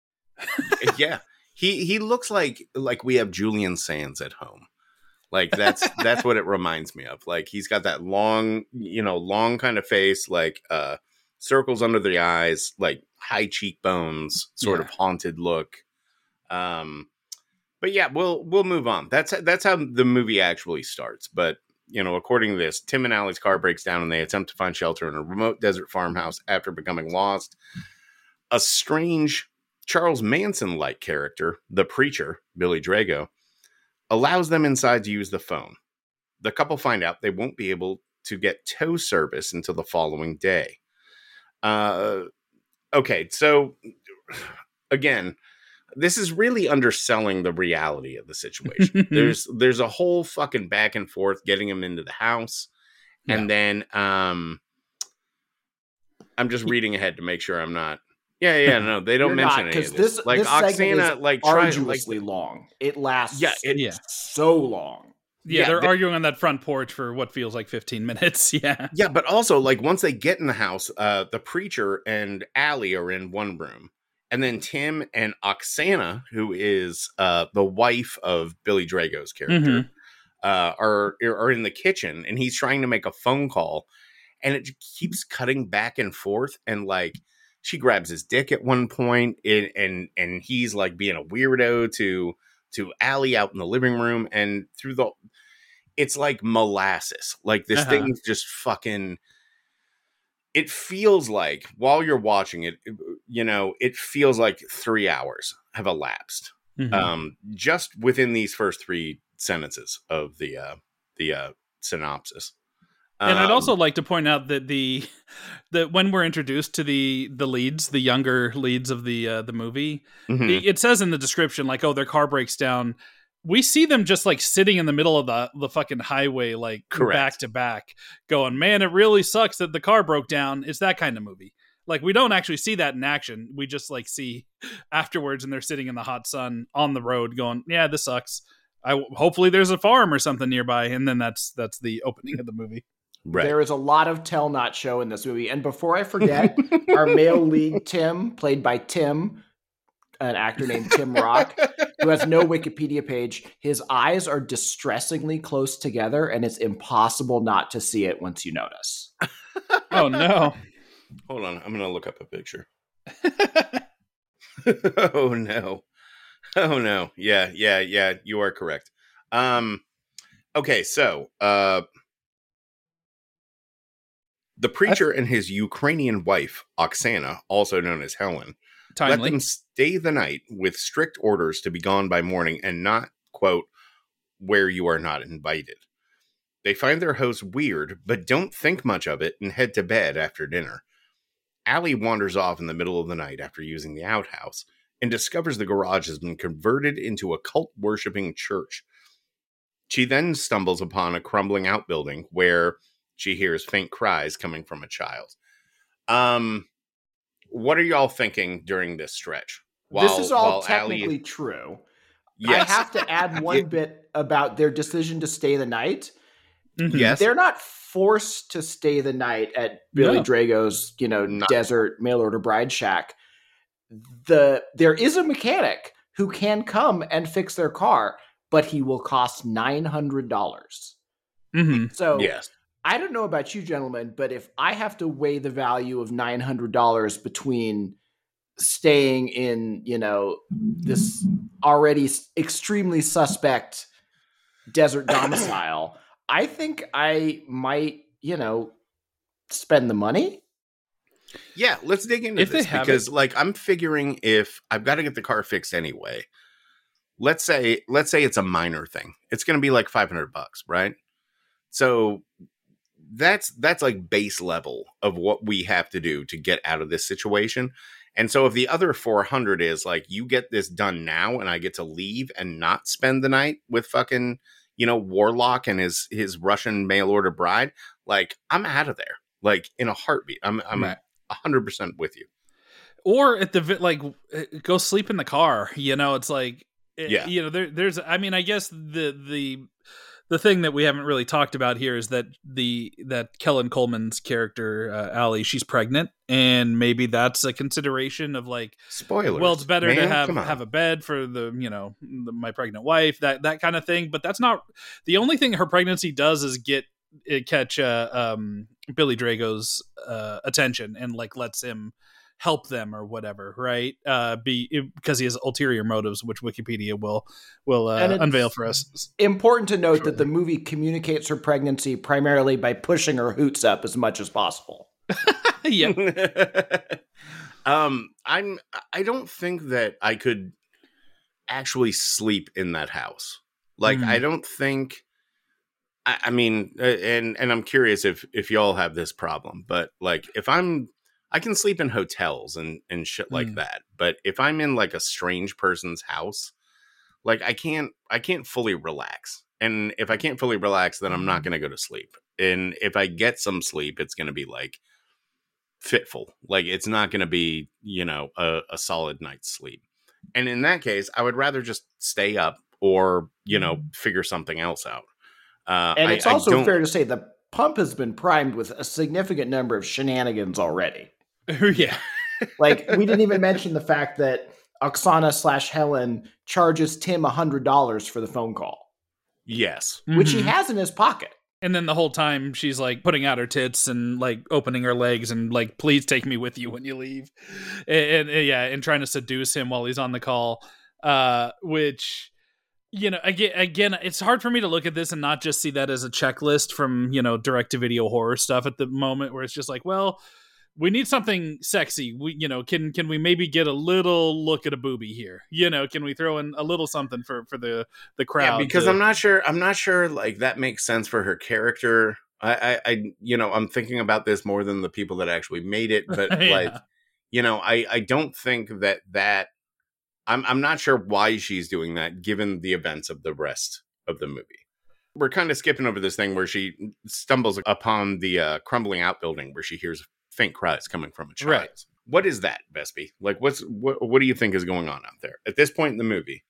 Yeah, he he looks like like we have Julian Sands at home. Like that's that's what it reminds me of. Like he's got that long, you know, long kind of face, like uh circles under the eyes, like high cheekbones, sort Yeah. of haunted look. Um, but yeah, we'll we'll move on. That's that's how the movie actually starts. But you know, according to this, Tim and Allie's car breaks down, and they attempt to find shelter in a remote desert farmhouse after becoming lost. A strange Charles Manson-like character, the preacher, Billy Drago, allows them inside to use the phone. The couple find out they won't be able to get tow service until the following day. Uh, okay, so again, this is really underselling the reality of the situation. there's there's a whole fucking back and forth getting him into the house, Yeah. and then um, I'm just reading ahead to make sure I'm not. Yeah, yeah, no, they don't You're mention not, any 'cause of this. this- Like this segment Oksana, is like try, like arduously long. It lasts yeah, it, Yeah. so long. Yeah, Yeah, they're they- arguing on that front porch for what feels like fifteen minutes. Yeah. Yeah, but also, like, once they get in the house, uh, the preacher and Allie are in one room. And then Tim and Oksana, who is uh, the wife of Billy Drago's character, Mhm. uh, are, are in the kitchen. And he's trying to make a phone call. And it keeps cutting back and forth. And, like, she grabs his dick at one point, and, and, and he's, like, being a weirdo to, to Allie out in the living room. And through the... It's like molasses. Like this Uh-huh. thing's just fucking. It feels like while you're watching it, you know, it feels like three hours have elapsed, Mhm. um, just within these first three sentences of the uh, the uh, synopsis. And I'd Um, also like to point out that the that when we're introduced to the the leads, the younger leads of the uh, the movie, mhm. it, it says in the description like, "Oh, their car breaks down." We see them just like sitting in the middle of the the fucking highway, like Correct. back to back, going, "Man, it really sucks that the car broke down." It's that kind of movie. Like we don't actually see that in action. We just like see afterwards, and they're sitting in the hot sun on the road, going, "Yeah, this sucks." I hopefully there's a farm or something nearby, and then that's that's the opening of the movie. Right. There is a lot of tell not show in this movie. And before I forget, our male lead Tim, played by Tim, an actor named Tim Rock, who has no Wikipedia page. His eyes are distressingly close together, and it's impossible not to see it once you notice. Oh no! Hold on, I'm gonna look up a picture. Oh no. Oh no. Yeah, yeah, yeah, you are correct. Um okay, so uh the preacher and his Ukrainian wife, Oksana, also known as Helen, let Timely. them stay the night with strict orders to be gone by morning and not, quote, where you are not invited. They find their host weird, but don't think much of it and head to bed after dinner. Allie wanders off in the middle of the night after using the outhouse and discovers the garage has been converted into a cult-worshipping church. She then stumbles upon a crumbling outbuilding where she hears faint cries coming from a child. Um, what are y'all thinking during this stretch? this is all while technically Allie- true. Yes. I have to add one bit about their decision to stay the night. Mhm. Yes. They're not forced to stay the night at Billy No. Drago's, you know, Not- desert mail order bride shack. The there is a mechanic who can come and fix their car, but he will cost nine hundred dollars. Mhm. So Yes. I don't know about you gentlemen, but if I have to weigh the value of nine hundred dollars between staying in, you know, this already s- extremely suspect desert domicile, I think I might, you know, spend the money. Yeah, let's dig into If they this have because, like, I'm figuring if I've got to get the car fixed anyway. Let's say, let's say it's a minor thing. It's going to be like five hundred bucks, right? So that's that's like base level of what we have to do to get out of this situation. And so if the other four hundred is like you get this done now, and I get to leave and not spend the night with fucking, you know, Warlock and his his Russian mail order bride, like I'm out of there, like in a heartbeat. I'm I'm Right. a hundred percent with you. Or at the vi- like, uh, go sleep in the car. You know, it's like, uh, Yeah. you know, there, there's. I mean, I guess the the the thing that we haven't really talked about here is that the that Kellen Coleman's character, uh, Allie, she's pregnant, and maybe that's a consideration of like, Spoilers. well, it's better to man, have come on. have a bed for the you know the, my pregnant wife, that that kind of thing. But that's not the only thing her pregnancy does is get it catch uh, um, Billy Drago's uh, attention and like lets him help them or whatever, right? Uh, be because he has ulterior motives, which Wikipedia will will uh, unveil for us. Important to note that the movie communicates her pregnancy primarily by pushing her hoots up as much as possible. Yeah. um, I'm. I don't think that I could actually sleep in that house. Like, mm. I don't think. I, I mean, and and I'm curious if if y'all have this problem, but like, if I'm. I can sleep in hotels and, and shit like mm. that. But if I'm in like a strange person's house, like I can't, I can't fully relax. And if I can't fully relax, then I'm not going to go to sleep. And if I get some sleep, it's going to be like fitful. Like it's not going to be, you know, a, a solid night's sleep. And in that case, I would rather just stay up or, you know, figure something else out. Uh, and it's I, also I fair to say the pump has been primed with a significant number of shenanigans already. Yeah. Like, we didn't even mention the fact that Oksana slash Helen charges Tim one hundred dollars for the phone call. Yes. Which mm-hmm. he has in his pocket. And then the whole time she's like putting out her tits and like opening her legs and like, please take me with you when you leave. And, and yeah, and trying to seduce him while he's on the call. Uh, which, you know, again, again, it's hard for me to look at this and not just see that as a checklist from, you know, direct to video horror stuff at the moment where it's just like, well, we need something sexy. We, you know, can can we maybe get a little look at a boobie here? You know, can we throw in a little something for, for the, the crowd? Yeah, because to... I'm not sure. I'm not sure. Like that makes sense for her character. I, I, I, you know, I'm thinking about this more than the people that actually made it. But yeah. like, you know, I, I don't think that that. I'm, I'm not sure why she's doing that, given the events of the rest of the movie. We're kind of skipping over this thing where she stumbles upon the uh, crumbling outbuilding where she hears faint cries coming from a child. Right. What is that, Vespi? Like, what's what? What do you think is going on out there at this point in the movie?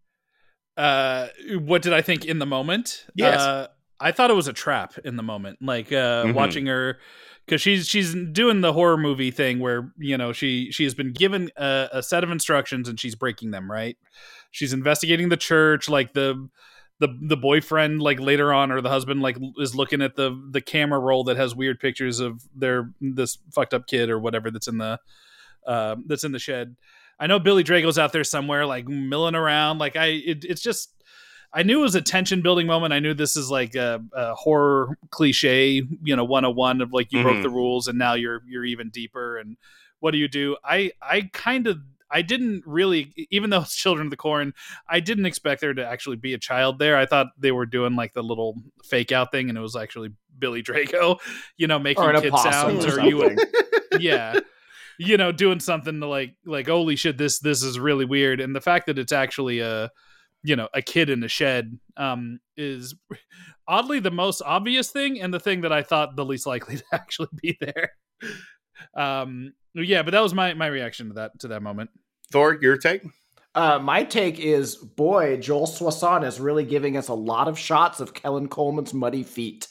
Uh, what did I think in the moment? Yes, uh, I thought it was a trap in the moment. Like uh, mm-hmm. watching her, because she's she's doing the horror movie thing where you know she she has been given a, a set of instructions and she's breaking them. Right. She's investigating the church, like the. The the boyfriend like later on or the husband like is looking at the the camera roll that has weird pictures of their this fucked up kid or whatever that's in the uh, that's in the shed. I know Billy Drago's out there somewhere like milling around. Like I it, it's just I knew it was a tension building moment. I knew this is like a, a horror cliche, you know, one oh one of like you mm-hmm. broke the rules and now you're you're even deeper and what do you do? I I kind of I didn't really, even though it's Children of the Corn, I didn't expect there to actually be a child there. I thought they were doing like the little fake out thing, and it was actually Billy Drago, you know, making kid sounds, or, or you, yeah, you know, doing something to like, like holy shit, this this is really weird. And the fact that it's actually a, you know, a kid in a shed, um, is oddly the most obvious thing, and the thing that I thought the least likely to actually be there. Um. Yeah, but that was my, my reaction to that to that moment. Thor, your take? Uh, my take is, boy, Joel Soisson is really giving us a lot of shots of Kellen Coleman's muddy feet.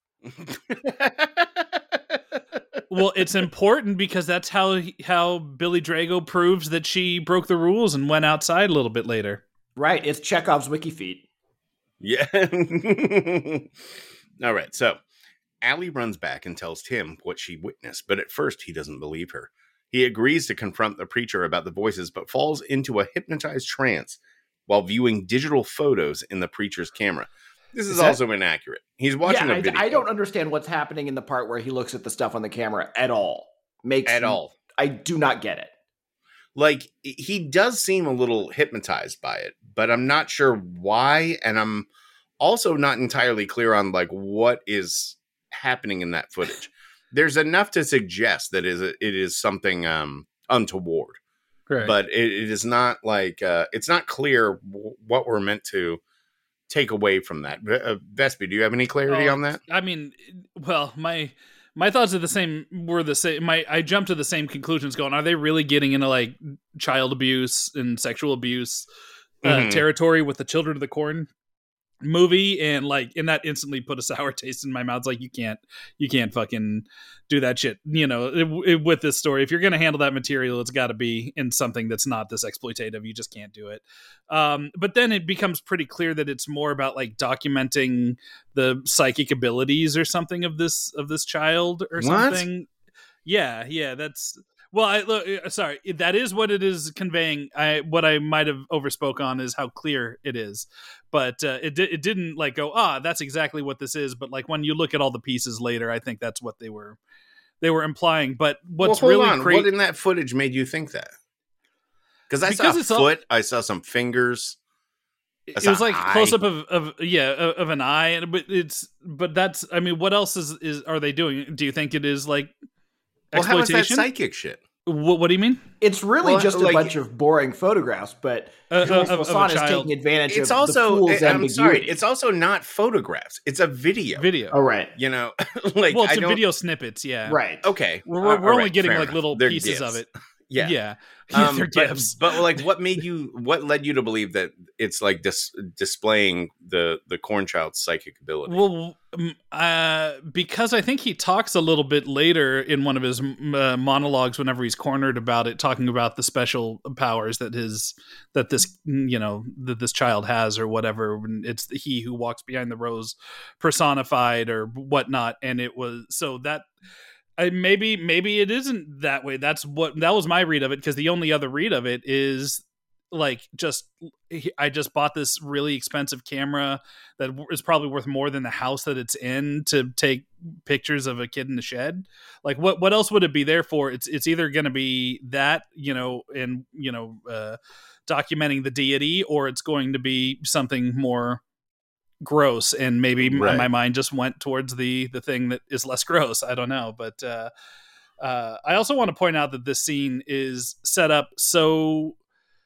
Well, it's important because that's how how Billy Drago proves that she broke the rules and went outside a little bit later. Right, it's Chekhov's wiki feet. Yeah. All right, so Allie runs back and tells Tim what she witnessed, but at first he doesn't believe her. He agrees to confront the preacher about the voices, but falls into a hypnotized trance while viewing digital photos in the preacher's camera. This is, is that, also inaccurate. He's watching yeah, a video. I, I don't understand what's happening in the part where he looks at the stuff on the camera at all. Makes At all. I do not get it. Like, he does seem a little hypnotized by it, but I'm not sure why, and I'm also not entirely clear on, like, what is happening in that footage. There's enough to suggest that is it is something um, untoward, right. But it, it is not like uh, it's not clear w- what we're meant to take away from that. Uh, Vespi, do you have any clarity oh, on that? I mean, well, my my thoughts are the same. Were the same. My I jumped to the same conclusions. Going, are they really getting into like child abuse and sexual abuse uh, mm-hmm. territory with the Children of the Corn movie, and like, and that instantly put a sour taste in my mouth. It's like, you can't, you can't fucking do that shit. You know, it, it, with this story, if you're going to handle that material, it's got to be in something that's not this exploitative. You just can't do it. Um, but then it becomes pretty clear that it's more about like documenting the psychic abilities or something of this, of this child or What? something. Yeah. Yeah. That's, well, I look, sorry, that is what it is conveying. I, what I might have overspoke on is how clear it is, but uh, it, di- it didn't like go, ah, that's exactly what this is. But like, when you look at all the pieces later, I think that's what they were, they were implying. But what's well, hold really on. crazy, What in that footage made you think that? Because I Because saw a it's all- foot, I saw some fingers. I it saw was like an eye. close up of, of yeah of, of an eye, and but it's but that's I mean, what else is is are they doing? Do you think it is like Well, how is that exploitation? psychic shit? What, what do you mean? It's really Well, just a like- bunch of boring photographs, but Uh, Jules of- of a Masson is child. taking advantage It's of also, the fool's I'm ambiguity. sorry, it's also not photographs. It's a video. Video. oh, right. You know, like well, it's I a don't. video snippets. Yeah. Right. Okay, We're, uh, we're, we're all only right, getting fair like enough. little They're pieces of gifs. it. Yeah, Yeah. Um, They're but, gifs. but like, what made you? What led you to believe that it's like dis- displaying the the corn child's psychic ability? Well, um, uh, because I think he talks a little bit later in one of his uh, monologues, whenever he's cornered about it, talking about the special powers that his that this you know that this child has or whatever. It's the he who walks behind the rose personified or whatnot, and it was so that. I, maybe maybe it isn't that way. That's what that was my read of it, because the only other read of it is like just I just bought this really expensive camera that is probably worth more than the house that it's in to take pictures of a kid in the shed. Like what what else would it be there for? It's it's either going to be that, you know, and you know uh, documenting the deity, or it's going to be something more gross, and maybe Right. my mind just went towards the the thing that is less gross. I don't know, but uh uh I also want to point out that this scene is set up so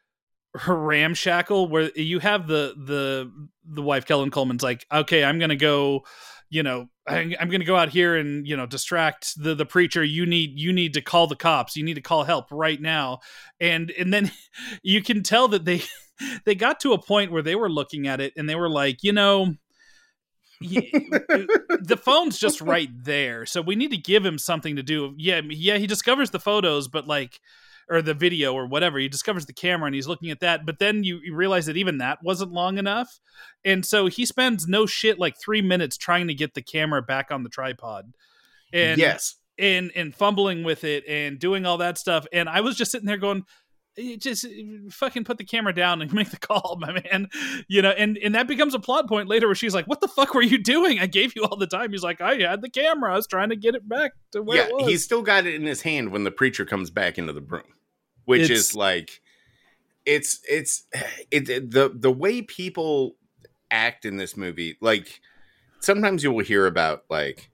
ramshackle, where you have the the the wife, Kellen Coleman's like, okay, I'm gonna go, you know, I'm, I'm gonna go out here and, you know, distract the the preacher. You need you need to call the cops. You need to call help right now. And and then you can tell that they they got to a point where they were looking at it and they were like, you know, he, the phone's just right there, so we need to give him something to do. Yeah, yeah, he discovers the photos, but like, or the video or whatever, he discovers the camera and he's looking at that, but then you, you realize that even that wasn't long enough, and so he spends no shit like three minutes trying to get the camera back on the tripod, and yes, and and fumbling with it and doing all that stuff, and I was just sitting there going, just fucking put the camera down and make the call, my man. You know, and, and that becomes a plot point later where she's like, what the fuck were you doing? I gave you all the time. He's like, I had the camera. I was trying to get it back to where yeah. it was. He's still got it in his hand when the preacher comes back into the room, which It's- is like, it's it's it, it the the way people act in this movie. Like sometimes you will hear about like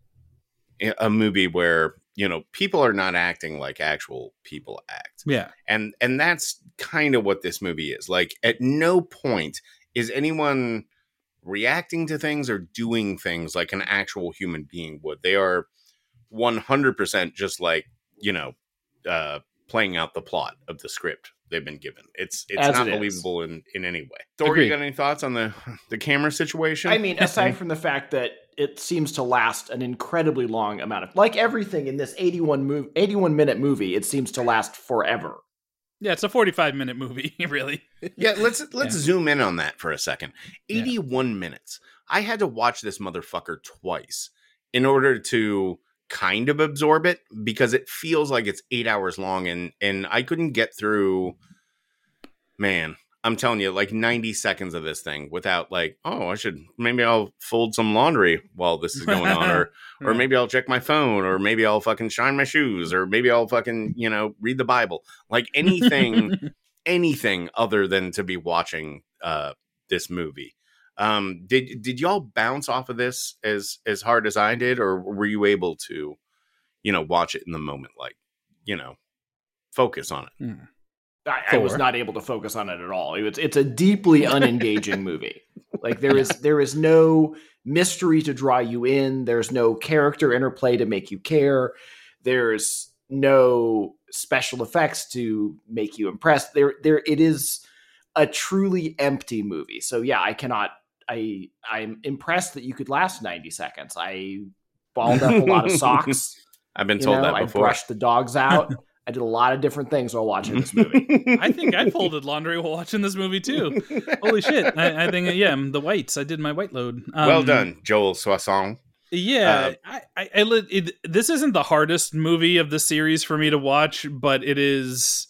a movie where, you know, people are not acting like actual people act. Yeah. And and that's kind of what this movie is. Like at no point is anyone reacting to things or doing things like an actual human being would. They are one hundred percent just like, you know, uh, playing out the plot of the script they've been given. It's it's As not it is. believable in, in any way. Thor, Agreed. you got any thoughts on the, the camera situation? I mean, aside from the fact that it seems to last an incredibly long amount of, like everything in this eighty-one move, eighty-one minute movie, it seems to last forever. Yeah, it's a forty-five minute movie, really. Yeah, let's let's Yeah. zoom in on that for a second. Yeah. eighty-one minutes. I had to watch this motherfucker twice in order to kind of absorb it, because it feels like it's eight hours long, and and I couldn't get through, man, I'm telling you, like ninety seconds of this thing without like, oh, I should, maybe I'll fold some laundry while this is going on, or or Right. maybe I'll check my phone, or maybe I'll fucking shine my shoes, or maybe I'll fucking, you know, read the Bible. Like anything, anything other than to be watching uh, this movie. Um, did did y'all bounce off of this as as hard as I did, or were you able to, you know, watch it in the moment, like, you know, focus on it? Mm. I, I was Thor. not able to focus on it at all. It's it's a deeply unengaging movie. Like there is there is no mystery to draw you in. There's no character interplay to make you care. There's no special effects to make you impressed. There there it is a truly empty movie. So yeah, I cannot I I'm impressed that you could last ninety seconds. I balled up a lot of socks. I've been you told know, that before. I brushed the dogs out. I did a lot of different things while watching this movie. I think I folded laundry while watching this movie too. Holy shit! I, I think yeah, the whites. I did my white load. Um, well done, Joel Soissons. Yeah, Uh, I, I, I lit- it, this isn't the hardest movie of the series for me to watch, but it is.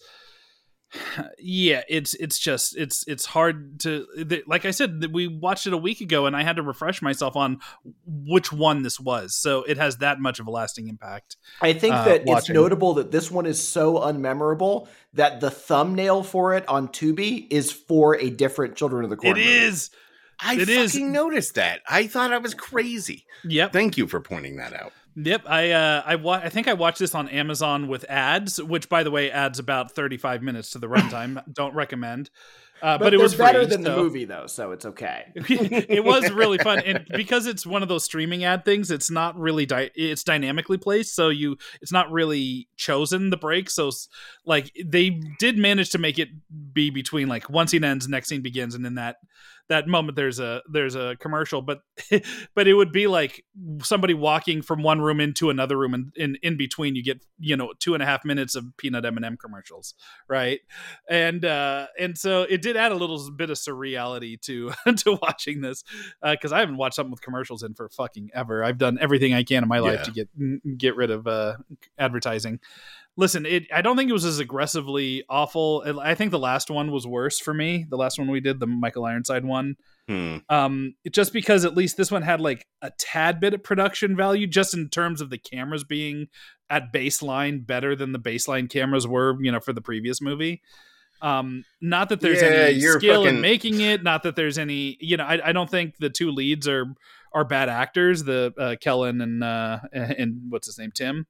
Yeah, it's it's just it's it's hard to like I said, we watched it a week ago and I had to refresh myself on which one this was, so it has that much of a lasting impact. I think uh, that it's watching. notable that this one is so unmemorable that the thumbnail for it on Tubi is for a different Children of the Corn It movie. is. I It fucking is. noticed that. I thought I was crazy. Yep. Thank you for pointing that out. Yep, I uh, I wa- I think I watched this on Amazon with ads, which by the way adds about thirty-five minutes to the runtime. Don't recommend. Uh, but, But, it they're was better free, than the so- movie, though, so it's okay. It was really fun, and because it's one of those streaming ad things, it's not really di- it's dynamically placed, so you it's not really chosen the break. So s- like they did manage to make it be between like one scene ends, next scene begins, and in that that moment there's a there's a commercial, but but it would be like somebody walking from one room into another room, and in in between you get you know two and a half minutes of peanut M and M commercials, right? And uh, and so it did add a little bit of surreality to to watching this because uh, I haven't watched something with commercials in for fucking ever. I've done everything I can in my life Yeah. to get get rid of uh, advertising. Listen, it I don't think it was as aggressively awful. I think the last one was worse for me. The last one we did, the Michael Ironside one. Hmm. Um, it- just because at least this one had like a tad bit of production value, just in terms of the cameras being at baseline better than the baseline cameras were, you know, for the previous movie. Um, not that there's Yeah, any you're skill in fucking- making it. Not that there's any, you know, I, I don't think the two leads are are bad actors. The uh, Kellen and uh, and what's his name, Tim.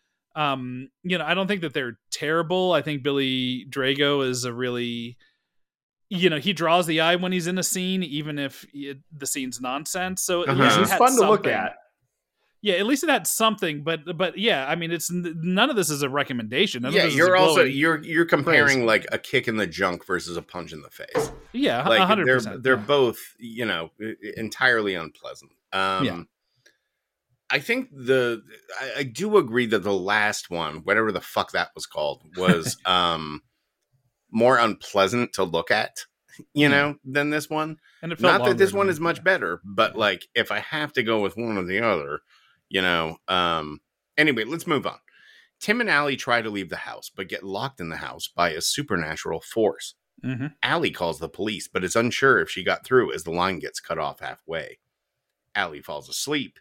Um, you know, I don't think that they're terrible. I think Billy Drago is a really, you know, he draws the eye when he's in a scene, even if it, the scene's nonsense. So at Uh-huh. least it It's had fun to look something. at. Yeah, at least it had something. But but yeah, I mean, it's none of this is a recommendation. None Yeah, of this you're is a also glowing- you're you're comparing like a kick in the junk versus a punch in the face. yeah, Like hundred they're percent. they're both, you know, entirely unpleasant. Um Yeah. I think the I, I do agree that the last one, whatever the fuck that was called, was um more unpleasant to look at, you know, than this one. And it felt Not that longer this to one me. is much better, but like if I have to go with one or the other, you know, um anyway, let's move on. Tim and Allie try to leave the house, but get locked in the house by a supernatural force. Mhm. Allie calls the police, but is unsure if she got through as the line gets cut off halfway. Allie falls asleep.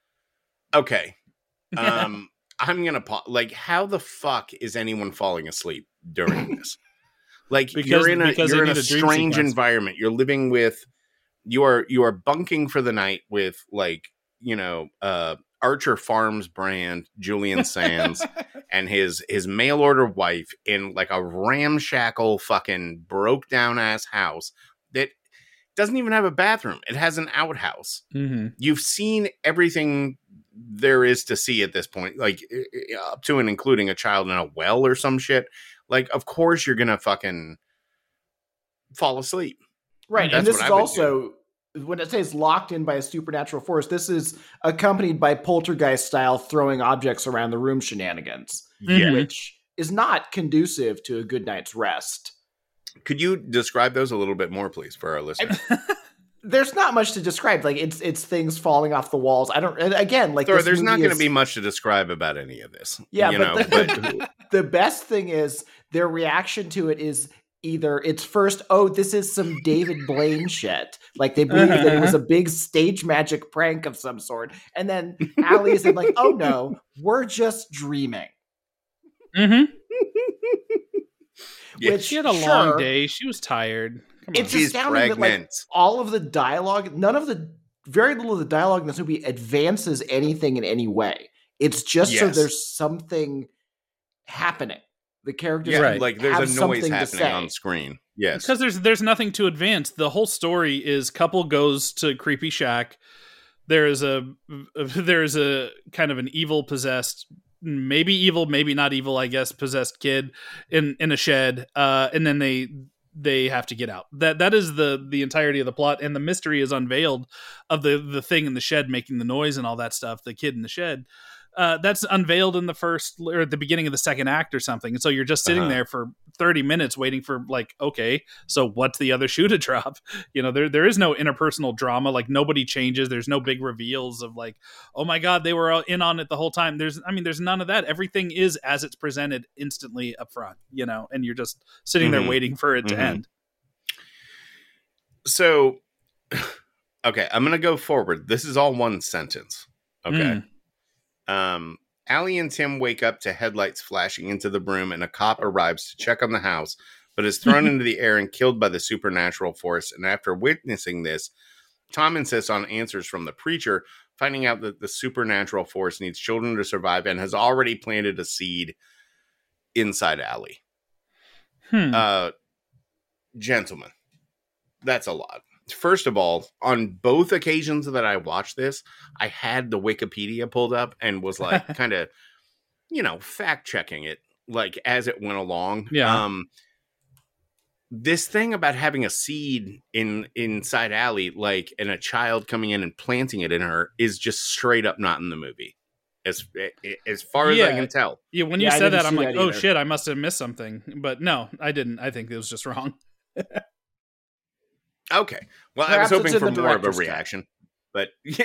Okay. Um, I'm going to pause. Like, how the fuck is anyone falling asleep during this? Like, Because- you're in a, because they you're in need a a dream strange sequence. environment. You're living with, you are, you are bunking for the night with, like, you know, uh, Archer Farms brand Julian Sands and his his mail order wife in like a ramshackle fucking broke down ass house that doesn't even have a bathroom. It has an outhouse. Mhm. You've seen everything there is to see at this point, like i- i- up to and including a child in a well or some shit. Like, of course you're gonna fucking fall asleep. Right, That's and this what is I would also when it says locked in by a supernatural force. This is accompanied by poltergeist style throwing objects around the room shenanigans, Mhm. which is not conducive to a good night's rest. Could you describe those a little bit more, please, for our listeners? There's not much to describe. Like it's it's things falling off the walls. I don't. and Again, like Thor, this there's not movie going to is- be much to describe about any of this. Yeah, you but, know, the, but the best thing is their reaction to it is either it's first, oh, this is some David Blaine shit. Like they believe that it was a big stage magic prank of some sort. And then Allie is like, oh no, we're just dreaming. Mhm. Yeah. Which She had a sure, long day. She was tired. Come on. It's she's astounding that, like, pregnant. all of the dialogue, none of the, very little of the dialogue in this movie advances anything in any way. It's just so Yes. there's something happening. The characters Yeah, Right. like there's have a noise something to happening say. on screen. Yes. Because there's there's nothing to advance. The whole story is couple goes to creepy shack. There is a there's a kind of an evil possessed, maybe evil, maybe not evil, I guess, possessed kid in in a shed. Uh, and then they they have to get out. That that is the the entirety of the plot, and the mystery is unveiled of the the thing in the shed making the noise and all that stuff. The kid in the shed. Uh, that's unveiled in the first or at the beginning of the second act or something. And so you're just sitting uh-huh. there for thirty minutes waiting for like, okay, so what's the other shoe to drop? You know, there, there is no interpersonal drama. Like nobody changes. There's no big reveals of like, oh my God, they were in on it the whole time. There's, I mean, there's none of that. Everything is as it's presented instantly up front, you know, and you're just sitting mm-hmm. there waiting for it mm-hmm. to end. So, okay, I'm going to go forward. This is all one sentence. Okay. Mm. Um, Allie and Tim wake up to headlights flashing into the room, and a cop arrives to check on the house, but is thrown into the air and killed by the supernatural force. And after witnessing this, Tom insists on answers from the preacher, finding out that the supernatural force needs children to survive and has already planted a seed inside Allie. Hmm. Uh, gentlemen, that's a lot. First of all, on both occasions that I watched this, I had the Wikipedia pulled up and was like kind of, you know, fact checking it like as it went along. Yeah. Um, this thing about having a seed in inside Allie, like, and a child coming in and planting it in her is just straight up not in the movie. As as far yeah. as I can tell. Yeah. When you yeah, said that, I'm like, that oh shit, I must have missed something. But no, I didn't. I think it was just wrong. Okay. Well, Perhaps I was hoping for more of a reaction, cut.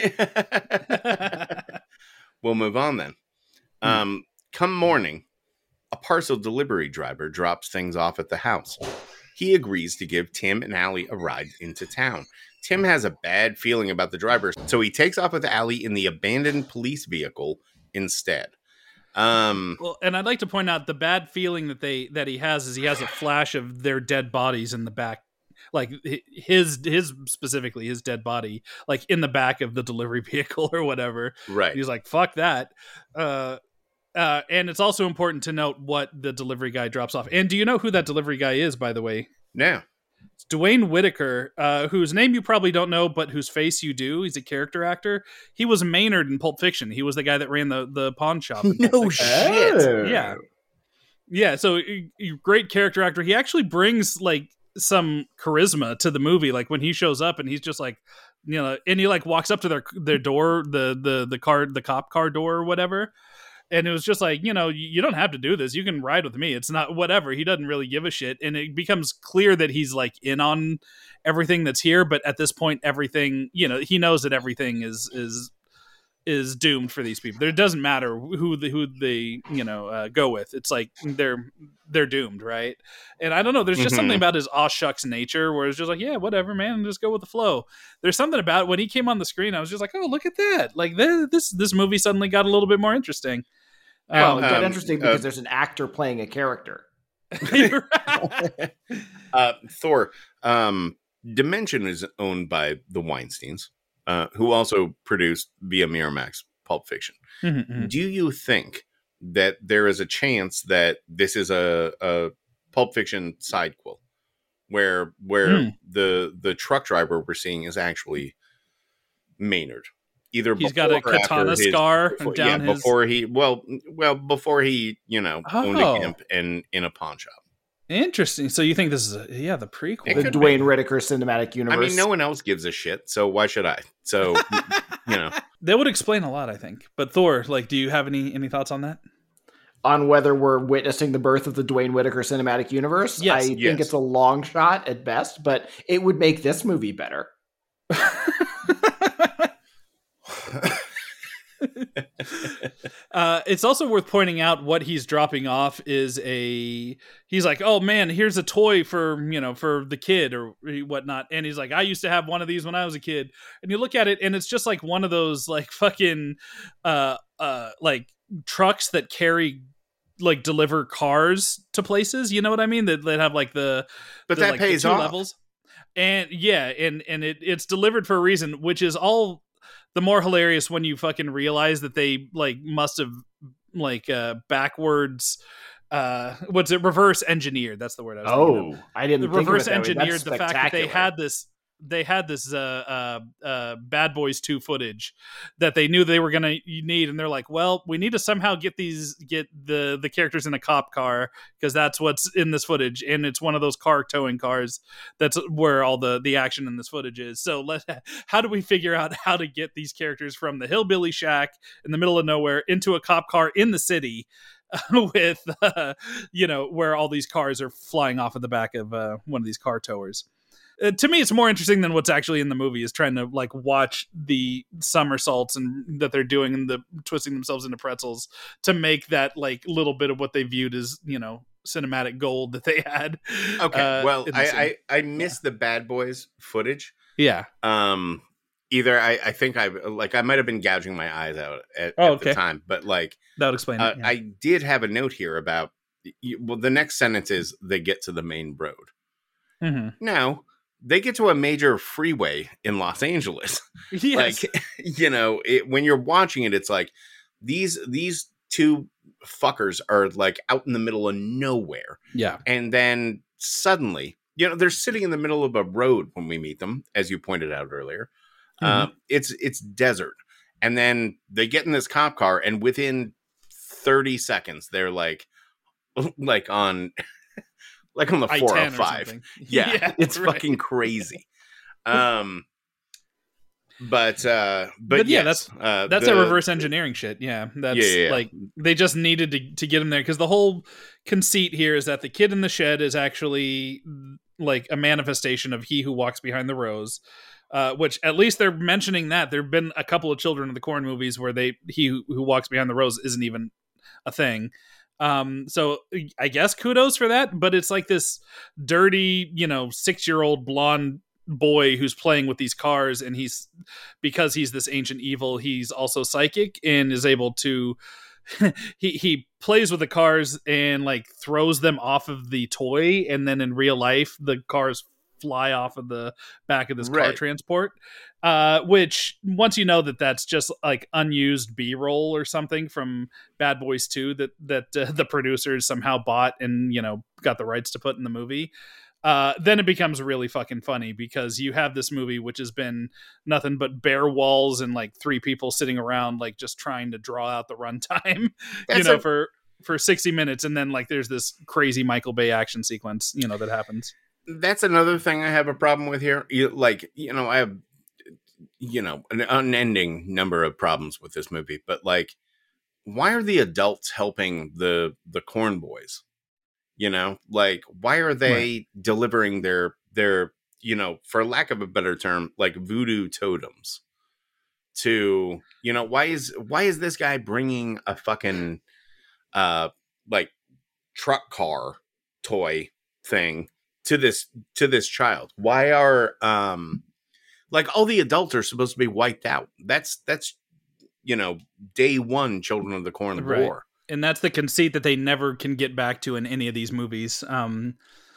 But we'll move on then. Hmm. Um, come morning, a parcel delivery driver drops things off at the house. He agrees to give Tim and Allie a ride into town. Tim has a bad feeling about the driver, so he takes off with Allie in the abandoned police vehicle instead. Um, well, and I'd like to point out the bad feeling that they that he has is he has a flash of their dead bodies in the back. Like his, his specifically his dead body, like in the back of the delivery vehicle or whatever. Right. He's like, fuck that. Uh, uh, and it's also important to note what the delivery guy drops off. And do you know who that delivery guy is, by the way? No. It's Dwayne Whitaker, uh, whose name you probably don't know, but whose face you do. He's a character actor. He was Maynard in Pulp Fiction. He was the guy that ran the, the pawn shop. No shit. Oh. Yeah. Yeah. So great character actor. He actually brings like some charisma to the movie, like when he shows up and he's just like, you know, and he like walks up to their their door, the the the car the cop car door or whatever, and it was just like, you know, you don't have to do this, you can ride with me, it's not whatever. He doesn't really give a shit, and it becomes clear that he's like in on everything that's here, but at this point everything, you know, he knows that everything is is is doomed for these people. It doesn't matter who the, who they, you know, uh, go with. It's like they're they're doomed, right? And I don't know. There's just mm-hmm. something about his aw shucks nature where it's just like, yeah, whatever, man, just go with the flow. There's something about it. When he came on the screen, I was just like, oh, look at that! Like this this, this movie suddenly got a little bit more interesting. Well, um, it got interesting because uh, there's an actor playing a character. uh, Thor. Um, Dimension is owned by the Weinsteins. Uh, who also produced via Miramax Pulp Fiction. Mm-hmm. Do you think that there is a chance that this is a, a Pulp Fiction sidequel, where where mm. the the truck driver we're seeing is actually Maynard? Either he's got a katana his, scar before, down yeah, his... before he well well before he you know oh. owned a gimp and in a pawn shop. Interesting. So you think this is a, yeah the prequel, the Dwayne be. Whitaker cinematic universe? I mean, no one else gives a shit, so why should I? So you know, that would explain a lot, I think. But Thor, like, do you have any any thoughts on that? On whether we're witnessing the birth of the Dwayne Whitaker cinematic universe? Yes. I yes. think it's a long shot at best, but it would make this movie better. uh, it's also worth pointing out what he's dropping off is a he's like, oh man, here's a toy for, you know, for the kid or whatnot, and he's like, I used to have one of these when I was a kid, and you look at it and it's just like one of those like fucking uh uh like trucks that carry like deliver cars to places, you know what I mean, that, that have like the but the, that like, pays the two off levels. And yeah, and and it, it's delivered for a reason, which is all the more hilarious when you fucking realize that they like must have like uh backwards uh what's it reverse engineered, that's the word I was oh thinking of. I didn't the think reverse of it engineered the fact that they had this they had this uh, uh, uh, Bad Boys two footage that they knew they were going to need, and they're like, well, we need to somehow get these get the the characters in a cop car because that's what's in this footage, and it's one of those car towing cars that's where all the the action in this footage is. So let how do we figure out how to get these characters from the hillbilly shack in the middle of nowhere into a cop car in the city with uh, you know, where all these cars are flying off of the back of uh, one of these car towers. Uh, to me, it's more interesting than what's actually in the movie, is trying to like watch the somersaults and that they're doing and the twisting themselves into pretzels to make that like little bit of what they viewed as, you know, cinematic gold that they had. Okay, uh, well, I, I I Yeah. missed the Bad Boys footage. Yeah. Um, either I I think I like I might have been gouging my eyes out at, Oh, at okay. the time, but like That would explain uh, it. Yeah. I did have a note here about. Well, the next sentence is they get to the main road. Mhm. Now they get to a major freeway in Los Angeles. Yes. Like, you know, it, when you're watching it, it's like these these two fuckers are like out in the middle of nowhere, yeah. and then suddenly, you know, they're sitting in the middle of a road when we meet them, as you pointed out earlier. Uh, it's it's desert, and then they get in this cop car, and within thirty seconds, they're like, like on. Like on the I four oh ten or five. something. Yeah, Yeah, it's right. fucking crazy. Um, but uh, but, But yeah, yes, uh, That's the- a reverse engineering shit. Yeah. That's Yeah, yeah, yeah. like they just needed to, to get him there because the whole conceit here is that the kid in the shed is actually like a manifestation of he who walks behind the rose. Uh, which at least they're mentioning that there have been a couple of Children of the Corn movies where they he who, who walks behind the rose isn't even a thing. Um, so I guess kudos for that, but it's like this dirty, you know, six year old blonde boy who's playing with these cars, and he's because he's this ancient evil, he's also psychic and is able to he he plays with the cars and like throws them off of the toy, and then in real life the cars fly off of the back of this car Right. transport, uh which once you know that that's just like unused B-roll or something from Bad Boys two that that uh, the producers somehow bought and, you know, got the rights to put in the movie, uh then it becomes really fucking funny because you have this movie which has been nothing but bare walls and like three people sitting around like just trying to draw out the runtime you That's know a- for for sixty minutes, and then like there's this crazy Michael Bay action sequence, you know, that happens. That's another thing I have a problem with here. You, like, you know, I have, you know, an unending number of problems with this movie, but like, why are the adults helping the the corn boys? You know, like, why are they delivering their their, you know, for lack of a better term, like voodoo totems to, you know, why is why is this guy bringing a fucking uh like truck car toy thing to this to this child? Why are um like all the adults are supposed to be wiped out? That's that's you know, day one Children of the Corn Right. War. And that's the conceit that they never can get back to in any of these movies. Um,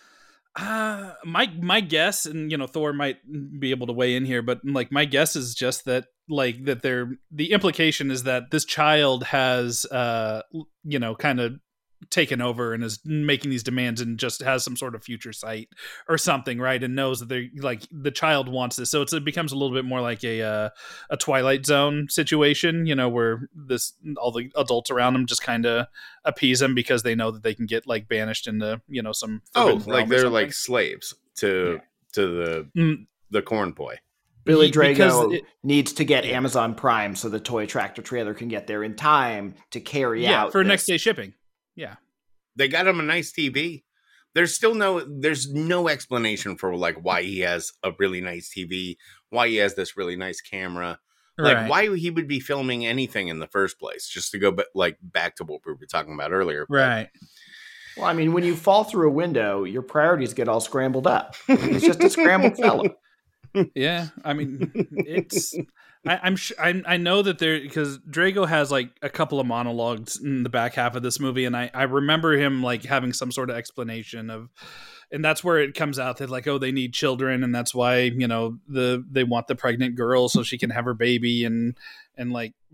uh, my my guess, and you know, Thor might be able to weigh in here, but like my guess is just that like that they're the implication is that this child has uh you know kind of taken over and is making these demands and just has some sort of future sight or something, right? And knows that they're like the child wants this, so it's, it becomes a little bit more like a uh, a Twilight Zone situation, you know, where this all the adults around them just kind of appease them because they know that they can get like banished into, you know, some Oh, forbidden like realm or they're something. like slaves to Yeah. to the Mm, the corn boy. Billy Ye- because Drago it- needs to get Amazon Prime so the toy tractor trailer can get there in time to carry yeah, out for this. next day shipping. Yeah. They got him a nice T V. There's still no there's no explanation for like why he has a really nice T V, why he has this really nice camera. Like Right. why he would be filming anything in the first place, just to go ba- like back to what we were talking about earlier. But Right. Well, I mean, when you fall through a window, your priorities get all scrambled up. He's just a scrambled fellow. Yeah, I mean, it's. I, I'm sure. I, I know that there because Drago has like a couple of monologues in the back half of this movie, and I I remember him like having some sort of explanation of, and that's where it comes out that like, oh, they need children, and that's why, you know, the they want the pregnant girl so she can have her baby, and and like m-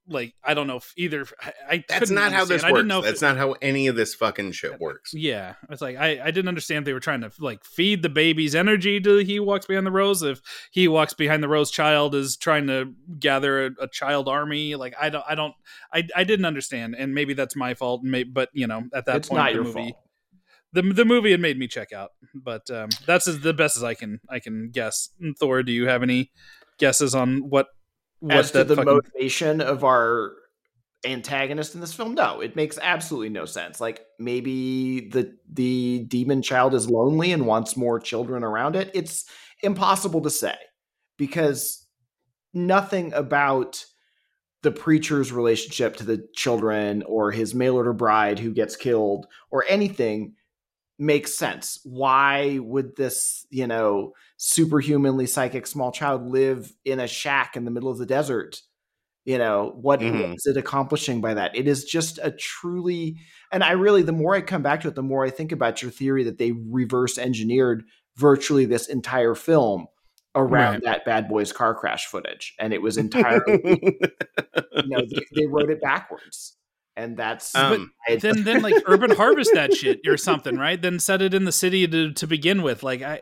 like I don't know if either I, I That's couldn't not how understand. this I didn't works. know if That's it- not how any of this fucking shit works. Yeah, it's like I, I didn't understand if they were trying to like feed the baby's energy to He Who Walks Behind the Rose. If He Who Walks Behind the Rose child is trying to gather a, a child army, like I don't, I don't, I, I didn't understand, and maybe that's my fault. Maybe, but you know, at that It's point, not the your movie, fault. the the movie had made me check out. But um, that's as, the best as I can I can guess. Thor, do you have any guesses on what what As to that the fucking motivation of our antagonist in this film, no, it makes absolutely no sense. Like maybe the the demon child is lonely and wants more children around it. It's impossible to say because nothing about the preacher's relationship to the children or his mail order bride who gets killed or anything makes sense. Why would this, you know, superhumanly psychic small child live in a shack in the middle of the desert? You know, what, Mhm. what is it accomplishing by that? It is just a truly, and I really, the more I come back to it, the more I think about your theory that they reverse engineered virtually this entire film around Right. that Bad Boys car crash footage. And it was entirely, you know, they, they wrote it backwards. And that's, Um, I- then then like urban harvest that shit or something, right? Then set it in the city to to begin with. Like I,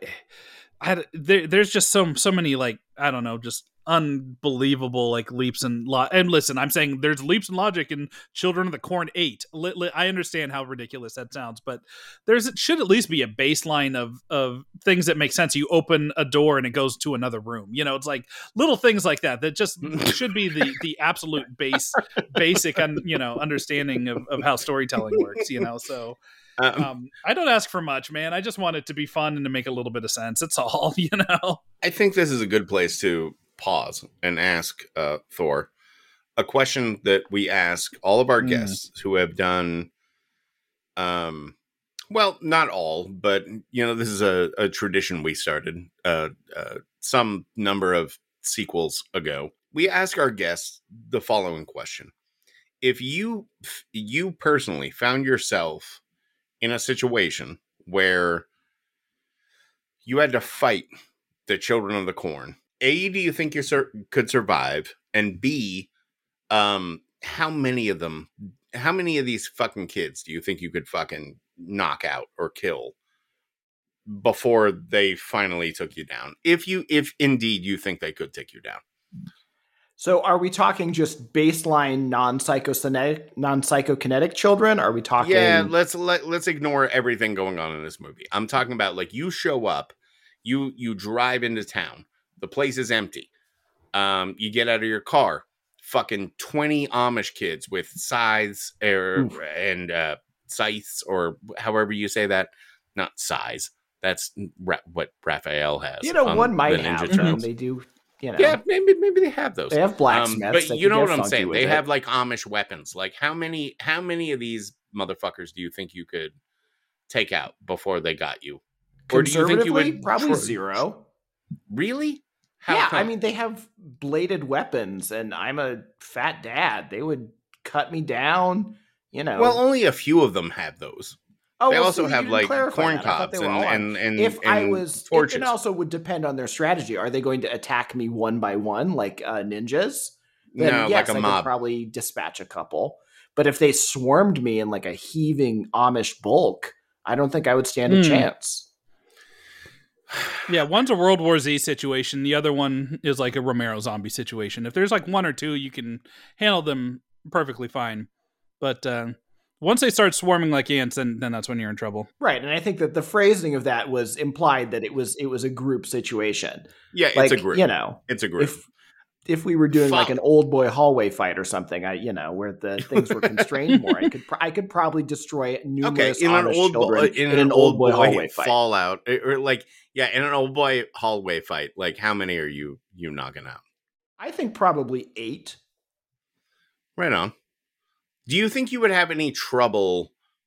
I there, there's just so so many like I don't know, just unbelievable like leaps in lo- and listen, I'm saying there's leaps in logic in Children of the Corn eight. Li- li- I understand how ridiculous that sounds, but there's it should at least be a baseline of of things that make sense. You open a door and it goes to another room. You know, it's like little things like that that just should be the the absolute base basic un, you know understanding of, of how storytelling works. You know, so. um, Um, I don't ask for much, man. I just want it to be fun and to make a little bit of sense. It's all, you know. I think this is a good place to pause and ask uh, Thor a question that we ask all of our Mm. guests who have done, um, well, not all, but you know, this is a, a tradition we started uh, uh, some number of sequels ago. We ask our guests the following question: if you you personally found yourself in a situation where you had to fight the Children of the Corn, A, do you think you sur- could survive? And B, um, how many of them, how many of these fucking kids do you think you could fucking knock out or kill before they finally took you down? If you, if indeed you think they could take you down. So are we talking just baseline non-psychokinetic, non-psychokinetic children? Are we talking? Yeah, let's let, let's ignore everything going on in this movie. I'm talking about like you show up, you you drive into town, the place is empty. Um, you get out of your car, fucking twenty Amish kids with scythes or Oof. and uh, scythes or however you say that, not size. That's ra- what Raphael has. You know, on one the might Ninja have Turtles. them. They do, you know. Yeah, maybe maybe they have those. They have blacksmiths. Um, that but can you know get what I'm funky saying? with They it. have like Amish weapons. Like how many how many of these motherfuckers do you think you could take out before they got you? Or do you think you Conservatively, would probably tr- zero. Really? How yeah, come? I mean, they have bladed weapons, and I'm a fat dad. They would cut me down, you know. well, only a few of them have those. oh, They well, also see, you have didn't like clarify corn that. I thought cobs they and, were all on. and and if and I was, it, torches. it also would depend on their strategy. Are they going to attack me one by one like uh, ninjas? Then no, yes, like a I mob. could probably dispatch a couple. But if they swarmed me in like a heaving Amish bulk, I don't think I would stand a Hmm. chance. Yeah, one's a World War Z situation. The other one is like a Romero zombie situation. If there's like one or two, you can handle them perfectly fine. But uh, once they start swarming like ants, then then that's when you're in trouble. Right, and I think that the phrasing of that was implied that it was it was a group situation. Yeah, Like, it's a group. you know, It's a group. if if we were doing like Fuck. an old boy hallway fight or something, I you know where the things were constrained more, I could pro- I could probably destroy Okay, numerous in an Amish old bo- children in, in, an old boy, hallway fight. fallout, eh, or like yeah, in an old boy hallway fight, like how many are you you knocking out? I think probably eight. Right on. Do you think you would have any trouble,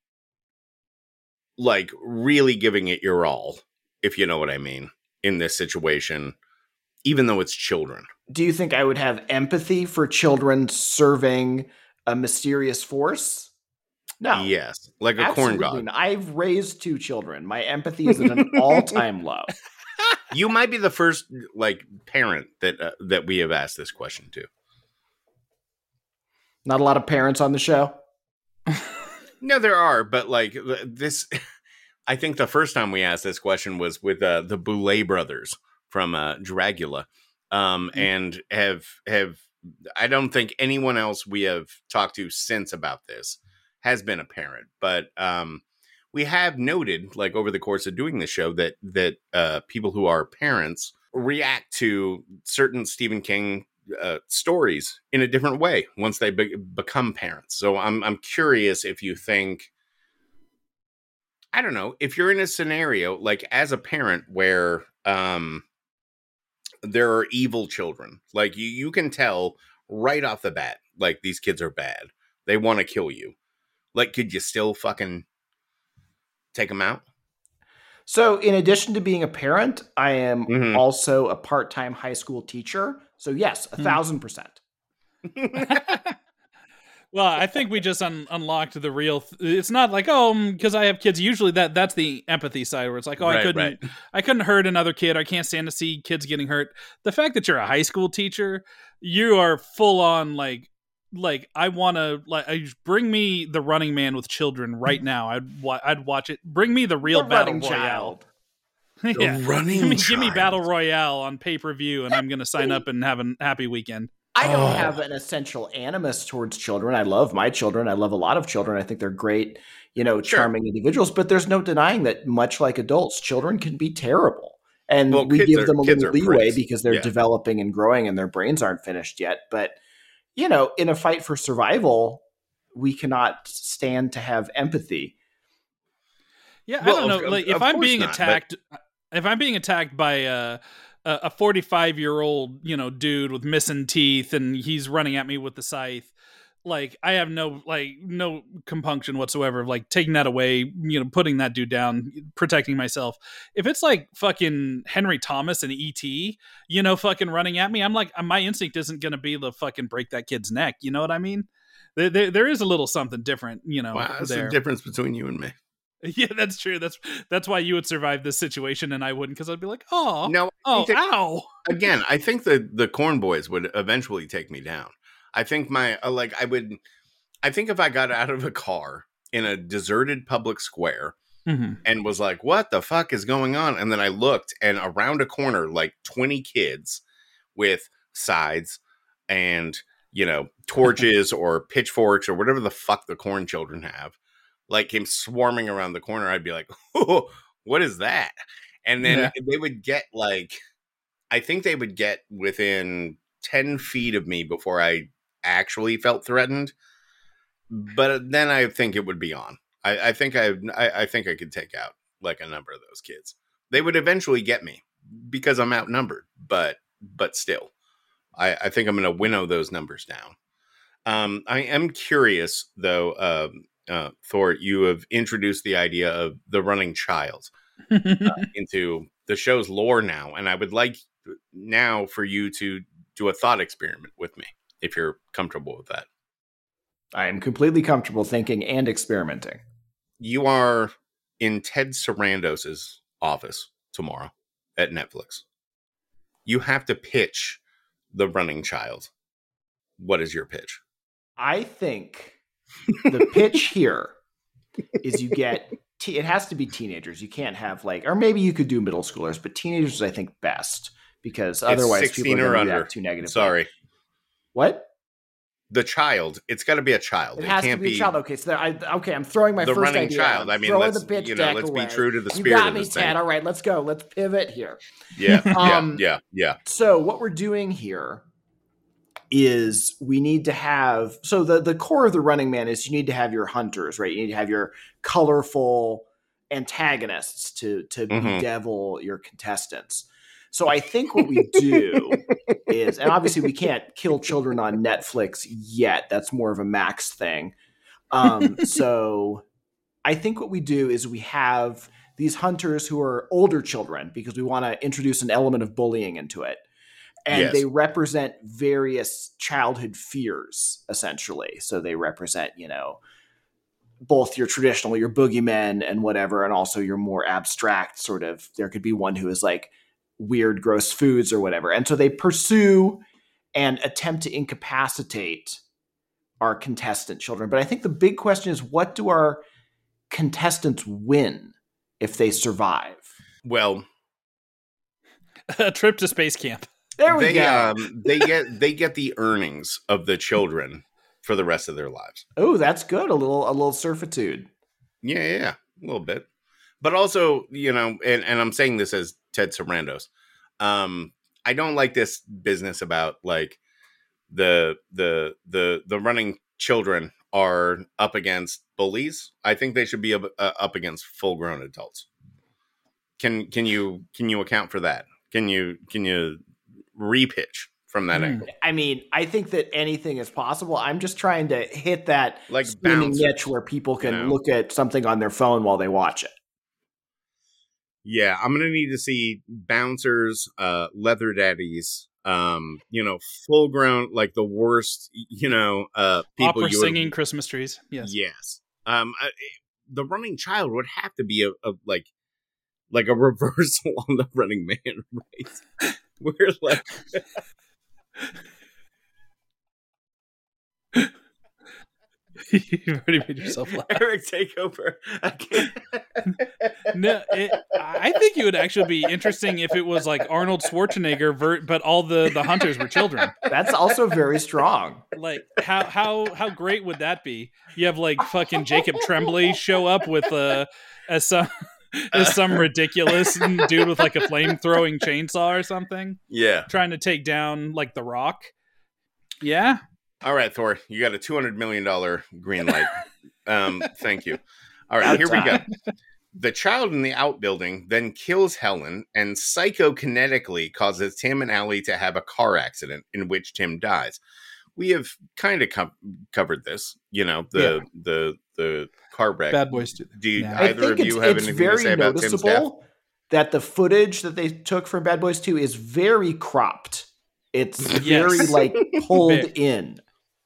like really giving it your all, if you know what I mean, in this situation, even though it's children? Do you think I would have empathy for children serving a mysterious force? No. Yes, like a corn Absolutely dog. not. I've raised two children. My empathy is at an all-time low. You might be the first like parent that uh, that we have asked this question to. Not a lot of parents on the show? No, there are, but like this, I think the first time we asked this question was with uh, the Boulet brothers from uh, Dragula, um, mm-hmm. and have have I don't think anyone else we have talked to since about this has been a parent, but um, we have noted, like over the course of doing the show, that that uh, people who are parents react to certain Stephen King Uh, stories in a different way once they be- become parents. So I'm I'm curious if you think, I don't know, if you're in a scenario like as a parent where um there are evil children, like you you can tell right off the bat, like these kids are bad, they want to kill you. Like, could you still fucking take them out? So in addition to being a parent, I am Mm-hmm. also a part-time high school teacher. So yes, a thousand percent. Well, I think we just un- unlocked the real. Th- it's not like, oh, because I have kids. Usually, that that's the empathy side where it's like, oh, Right, I couldn't, right. I couldn't hurt another kid. I can't stand to see kids getting hurt. The fact that you're a high school teacher, you are full on like, like I want to like I, bring me the Running Man with children right now. I'd wa- I'd watch it. Bring me the real The battle Running royale. Child. yeah. Running give me, give me Child. battle royale on pay per view, and I'm gonna sign up and have a happy weekend. I don't Oh. have an essential animus towards children. I love my children. I love a lot of children. I think they're great, you know, Sure. charming individuals, but there's no denying that much like adults, children can be terrible. And Well, we kids give are- them a kids little are leeway pricks. because they're Yeah. developing and growing and their brains aren't finished yet. But, you know, in a fight for survival, we cannot stand to have empathy. Yeah, Well, I don't know. of- Like, of if I'm course being not, but- attacked, if I'm being attacked by a a forty-five year old, you know, dude with missing teeth, and he's running at me with the scythe, like I have no like no compunction whatsoever of like taking that away, you know, putting that dude down, protecting myself. If it's like fucking Henry Thomas and E T, you know, fucking running at me, I'm like, my instinct isn't gonna be to fucking break that kid's neck. You know what I mean? There, there, there is a little something different, you know. Wow, that's there. the difference between you and me. Yeah, that's true. That's that's why you would survive this situation and I wouldn't, because I'd be like, oh, No, I oh, think that- ow. again, I think the the Corn Boys would eventually take me down. I think my uh, like I would. I think if I got out of a car in a deserted public square Mm-hmm. and was like, "What the fuck is going on?" and then I looked, and around a corner, like twenty kids with sides and, you know, torches or pitchforks or whatever the fuck the corn children have, like came swarming around the corner, I'd be like, "Oh, what is that?" And then Yeah. they would get like, I think they would get within ten feet of me before I actually felt threatened. But then I think it would be on. I, I think I, I, I think I could take out like a number of those kids. They would eventually get me because I'm outnumbered. But but still, I, I think I'm going to winnow those numbers down. Um, I am curious though. Um, uh, Thor, you have introduced the idea of the running child uh, into the show's lore now, and I would like now for you to do a thought experiment with me, if you're comfortable with that. I am completely comfortable thinking and experimenting. You are in Ted Sarandos's office tomorrow at Netflix. You have to pitch the running child. What is your pitch? I think the pitch here is you get, te- it has to be teenagers. You can't have like, or maybe you could do middle schoolers, but teenagers I think best, because otherwise It's people sixteen are or going to under. react too negatively. Sorry. What? The child. It's got to be a child. It has to can't be a child. Okay, so there, I, okay, I'm throwing my the first running idea child. out. I mean, throwing let's the pitch you know, deck let's away. be true to the You spirit got of me, this thing. Ted. All right, let's go. Let's pivot here. Yeah, yeah, Um, yeah, yeah. So what we're doing here is we need to have, so the, the core of the Running Man is you need to have your hunters, right? You need to have your colorful antagonists to, to Mhm. bedevil your contestants. So I think what we do is, and obviously we can't kill children on Netflix yet. That's more of a Max thing. Um, so I think what we do is we have these hunters who are older children because we want to introduce an element of bullying into it. And Yes. they represent various childhood fears, essentially. So they represent, you know, both your traditional, your boogeymen and whatever, and also your more abstract sort of, there could be one who is like weird, gross foods or whatever. And so they pursue and attempt to incapacitate our contestant children. But I think the big question is, what do our contestants win if they survive? Well, a trip to space camp. There we they, go. Um, they get they get the earnings of the children for the rest of their lives. Oh, that's good. A little a little servitude. Yeah, yeah, yeah, a little bit. But also, you know, and, and I'm saying this as Ted Sarandos. Um, I don't like this business about like the the the the running children are up against bullies. I think they should be up, uh, up against full grown adults. Can can you can you account for that? Can you can you repitch from that mm. angle? I mean, I think that anything is possible. I'm just trying to hit that like spinning niche where people can you know? look at something on their phone while they watch it. Yeah, I'm gonna need to see bouncers, uh, leather daddies, um, you know, full grown, like the worst, you know, uh, people opera you singing would, Christmas trees. Yes, yes. Um, uh, the running child would have to be a, a like. Like a reversal on the Running Man race. We're like... You've already made yourself laugh. Eric, take over. I can't. No, it, I think it would actually be interesting if it was like Arnold Schwarzenegger, ver- but all the, the hunters were children. That's also very strong. Like, how how how great would that be? You have like fucking Jacob Tremblay show up with uh, as some... Is some ridiculous dude with like a flame throwing chainsaw or something? Yeah, trying to take down like The Rock. Yeah. All right, Thor, you got a two hundred million dollar green light. um, thank you. All right, here we go. The child in the outbuilding then kills Helen and psychokinetically causes Tim and Allie to have a car accident in which Tim dies. We have kind of com- covered this, you know, the yeah. the the car wreck. Bad Boys two. Do you, yeah. either of you have anything to say about Tim's death? That the footage that they took from Bad Boys two is very cropped. It's yes. very like pulled in.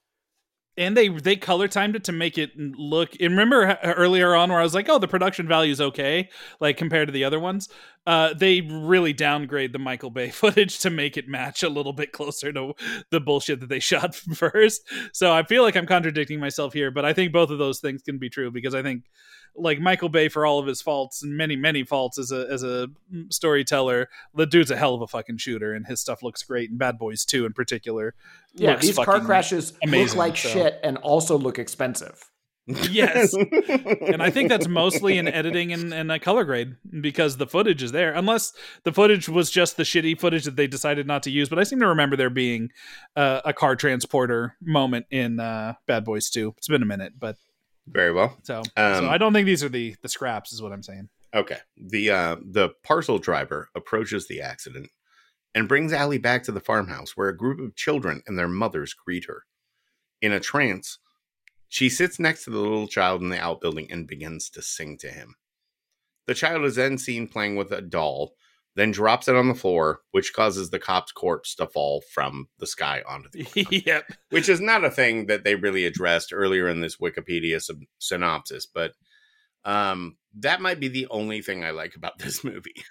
And they they color timed it to make it look. And remember earlier on where I was like, "Oh, the production value is okay," like compared to the other ones. Uh, they really downgrade the Michael Bay footage to make it match a little bit closer to the bullshit that they shot first. So I feel like I'm contradicting myself here, but I think both of those things can be true because I think, like Michael Bay, for all of his faults and many many faults as a as a storyteller, the dude's a hell of a fucking shooter, and his stuff looks great. And Bad Boys two in particular. Yeah, these car crashes amazing, look like so. shit and also look expensive. Yes. And I think that's mostly in editing and, and a color grade because the footage is there. Unless the footage was just the shitty footage that they decided not to use. But I seem to remember there being uh, a car transporter moment in uh, Bad Boys two. It's been a minute, but... Very well. So, um, so I don't think these are the, the scraps is what I'm saying. Okay. The, uh, the parcel driver approaches the accident and brings Allie back to the farmhouse where a group of children and their mothers greet her. In a trance, she sits next to the little child in the outbuilding and begins to sing to him. The child is then seen playing with a doll, then drops it on the floor, which causes the cop's corpse to fall from the sky onto the ground. Yep. Which is not a thing that they really addressed earlier in this Wikipedia sub- synopsis, but um, that might be the only thing I like about this movie.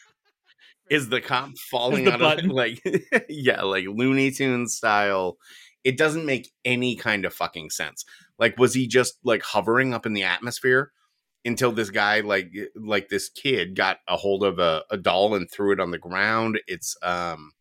Is the cop falling the out button. of like, yeah, like Looney Tunes style. It doesn't make any kind of fucking sense. Like, was he just like hovering up in the atmosphere until this guy, like, like this kid got a hold of a, a doll and threw it on the ground? It's, um,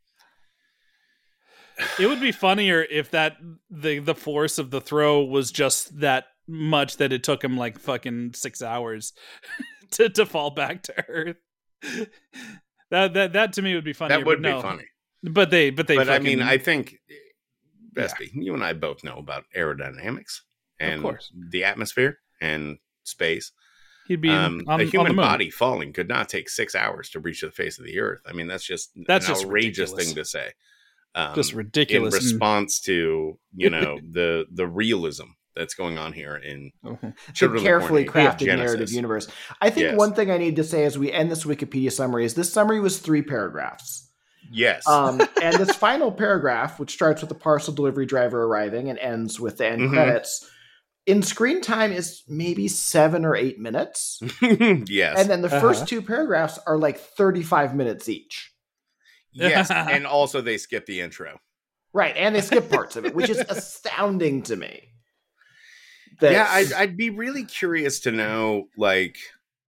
it would be funnier if that the the force of the throw was just that much that it took him like fucking six hours to to fall back to Earth. That that that to me would be funny. That would but be no. funny. But they but they. But fucking, I mean, I think, Bestie, yeah. you and I both know about aerodynamics and of course. the atmosphere and space. He'd be in, um, on, a human on the moon. body falling could not take six hours to reach the face of the Earth. I mean, that's just that's an just outrageous ridiculous. thing to say. Um, just ridiculous in response to you know the the realism that's going on here in the Children carefully of the Corn, crafted Genesis. narrative universe. I think Yes. one thing I need to say as we end this Wikipedia summary is this summary was three paragraphs. Yes. Um, and this final paragraph, which starts with the parcel delivery driver arriving and ends with the end Mhm. credits, in screen time is maybe seven or eight minutes. yes. And then the Uh-huh. first two paragraphs are like thirty-five minutes each. yes. And also they skip the intro. Right. And they skip parts of it, which is astounding to me. That, yeah, I'd, I'd be really curious to know, like,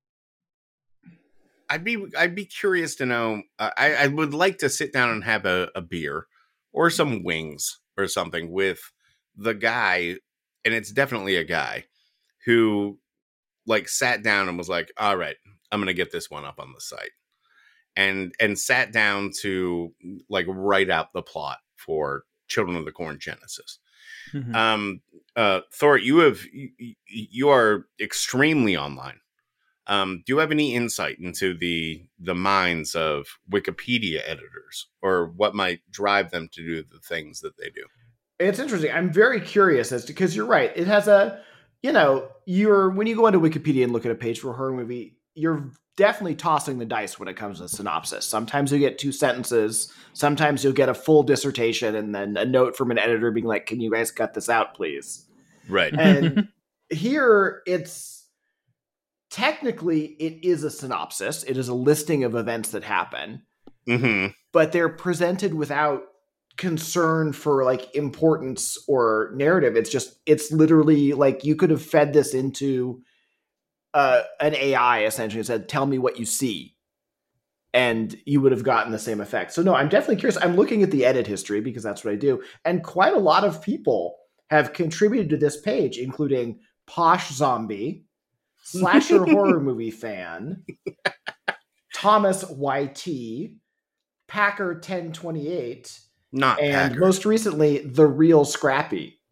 I'd be I'd be curious to know. Uh, I I would like to sit down and have a, a beer or some wings or something with the guy, and it's definitely a guy who like sat down and was like, "All right, I'm gonna get this one up on the site," and and sat down to like write out the plot for Children of the Corn Genesis. Mm-hmm. Um, uh, Thor, you have you, you are extremely online. Um, do you have any insight into the the minds of Wikipedia editors, or what might drive them to do the things that they do? It's interesting. I'm very curious as to, because you're right. It has a, you know, you're when you go into Wikipedia and look at a page for a horror movie, you're definitely tossing the dice when it comes to synopsis. Sometimes you get two sentences. Sometimes you'll get a full dissertation and then a note from an editor being like, "Can you guys cut this out, please?" Right. And here it's technically it is a synopsis. It is a listing of events that happen, Mm-hmm. but they're presented without concern for like importance or narrative. It's just, it's literally like you could have fed this into uh, an A I essentially and said, "Tell me what you see." And you would have gotten the same effect. So no, I'm definitely curious. I'm looking at the edit history because that's what I do. And quite a lot of people have contributed to this page, including Posh Zombie, Slasher Horror Movie Fan, Thomas Y T, Packer ten twenty-eight, Not and Packer. most recently, The Real Scrappy.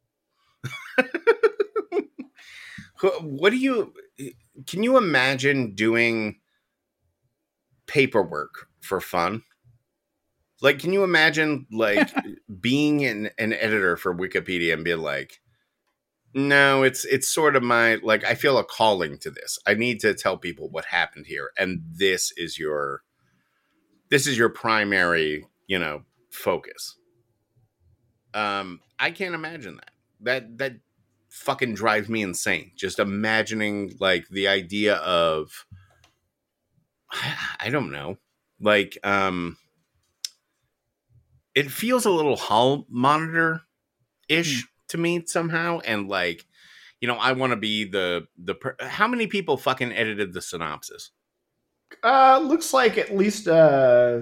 What do you, can you imagine doing paperwork for fun? Like, can you imagine like being an, an editor for Wikipedia and being like, no, it's it's sort of my, like, I feel a calling to this. I need to tell people what happened here, and this is your this is your primary, you know, focus. Um, I can't imagine that. That that fucking drives me insane. Just imagining like the idea of, I don't know, like um, it feels a little hall monitor ish. Hmm. To me somehow, and like, you know, I want to be the the per- how many people fucking edited the synopsis? Uh looks like at least uh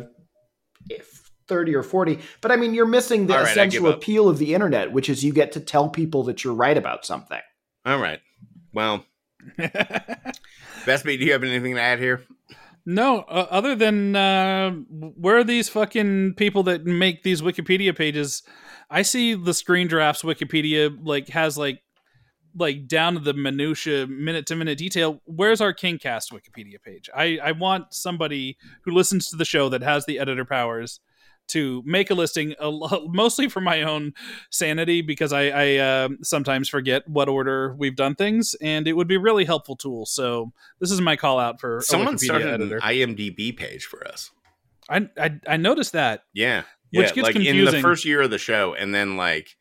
thirty or forty, but I mean, you're missing the right, essential appeal of the internet, which is you get to tell people that you're right about something. All right, well, Bestby, do you have anything to add here? No, uh, other than uh, where are these fucking people that make these Wikipedia pages? I see the Screen Drafts Wikipedia like has like like down to the minutia, minute to minute detail. Where's our KingCast Wikipedia page? I, I want somebody who listens to the show that has the editor powers to make a listing, a lo- mostly for my own sanity, because I, I uh, sometimes forget what order we've done things, and it would be a really helpful tool. So this is my call out for someone a Wikipedia started editor. An I M D B page for us. I, I I noticed that. Yeah. Which yeah, gets like confusing. in the first year of the show, and then like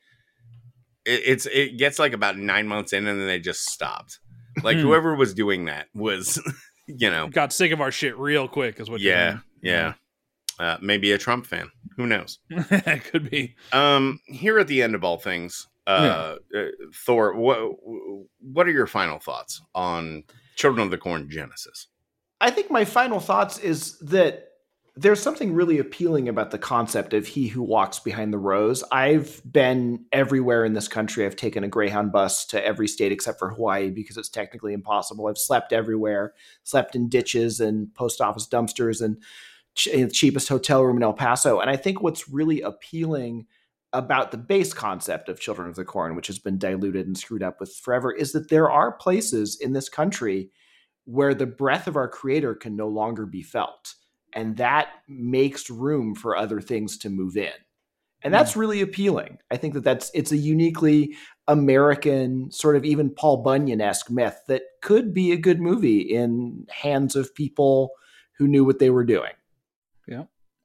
it, it's it gets like about nine months in, and then they just stopped. Like whoever was doing that was, you know, got sick of our shit real quick. Is what? Yeah, yeah. Uh, maybe a Trump fan. Who knows? Could be. Um, here at the end of all things, uh, yeah. uh, Thor, what what are your final thoughts on Children of the Corn Genesis? I think my final thoughts is that there's something really appealing about the concept of he who walks behind the rows. I've been everywhere in this country. I've taken a Greyhound bus to every state except for Hawaii because it's technically impossible. I've slept everywhere, slept in ditches and post office dumpsters and ch- the cheapest hotel room in El Paso. And I think what's really appealing about the base concept of Children of the Corn, which has been diluted and screwed up with forever, is that there are places in this country where the breath of our creator can no longer be felt. And that makes room for other things to move in. And that's really appealing. I think that that's, it's a uniquely American sort of even Paul Bunyan-esque myth that could be a good movie in hands of people who knew what they were doing. Yeah.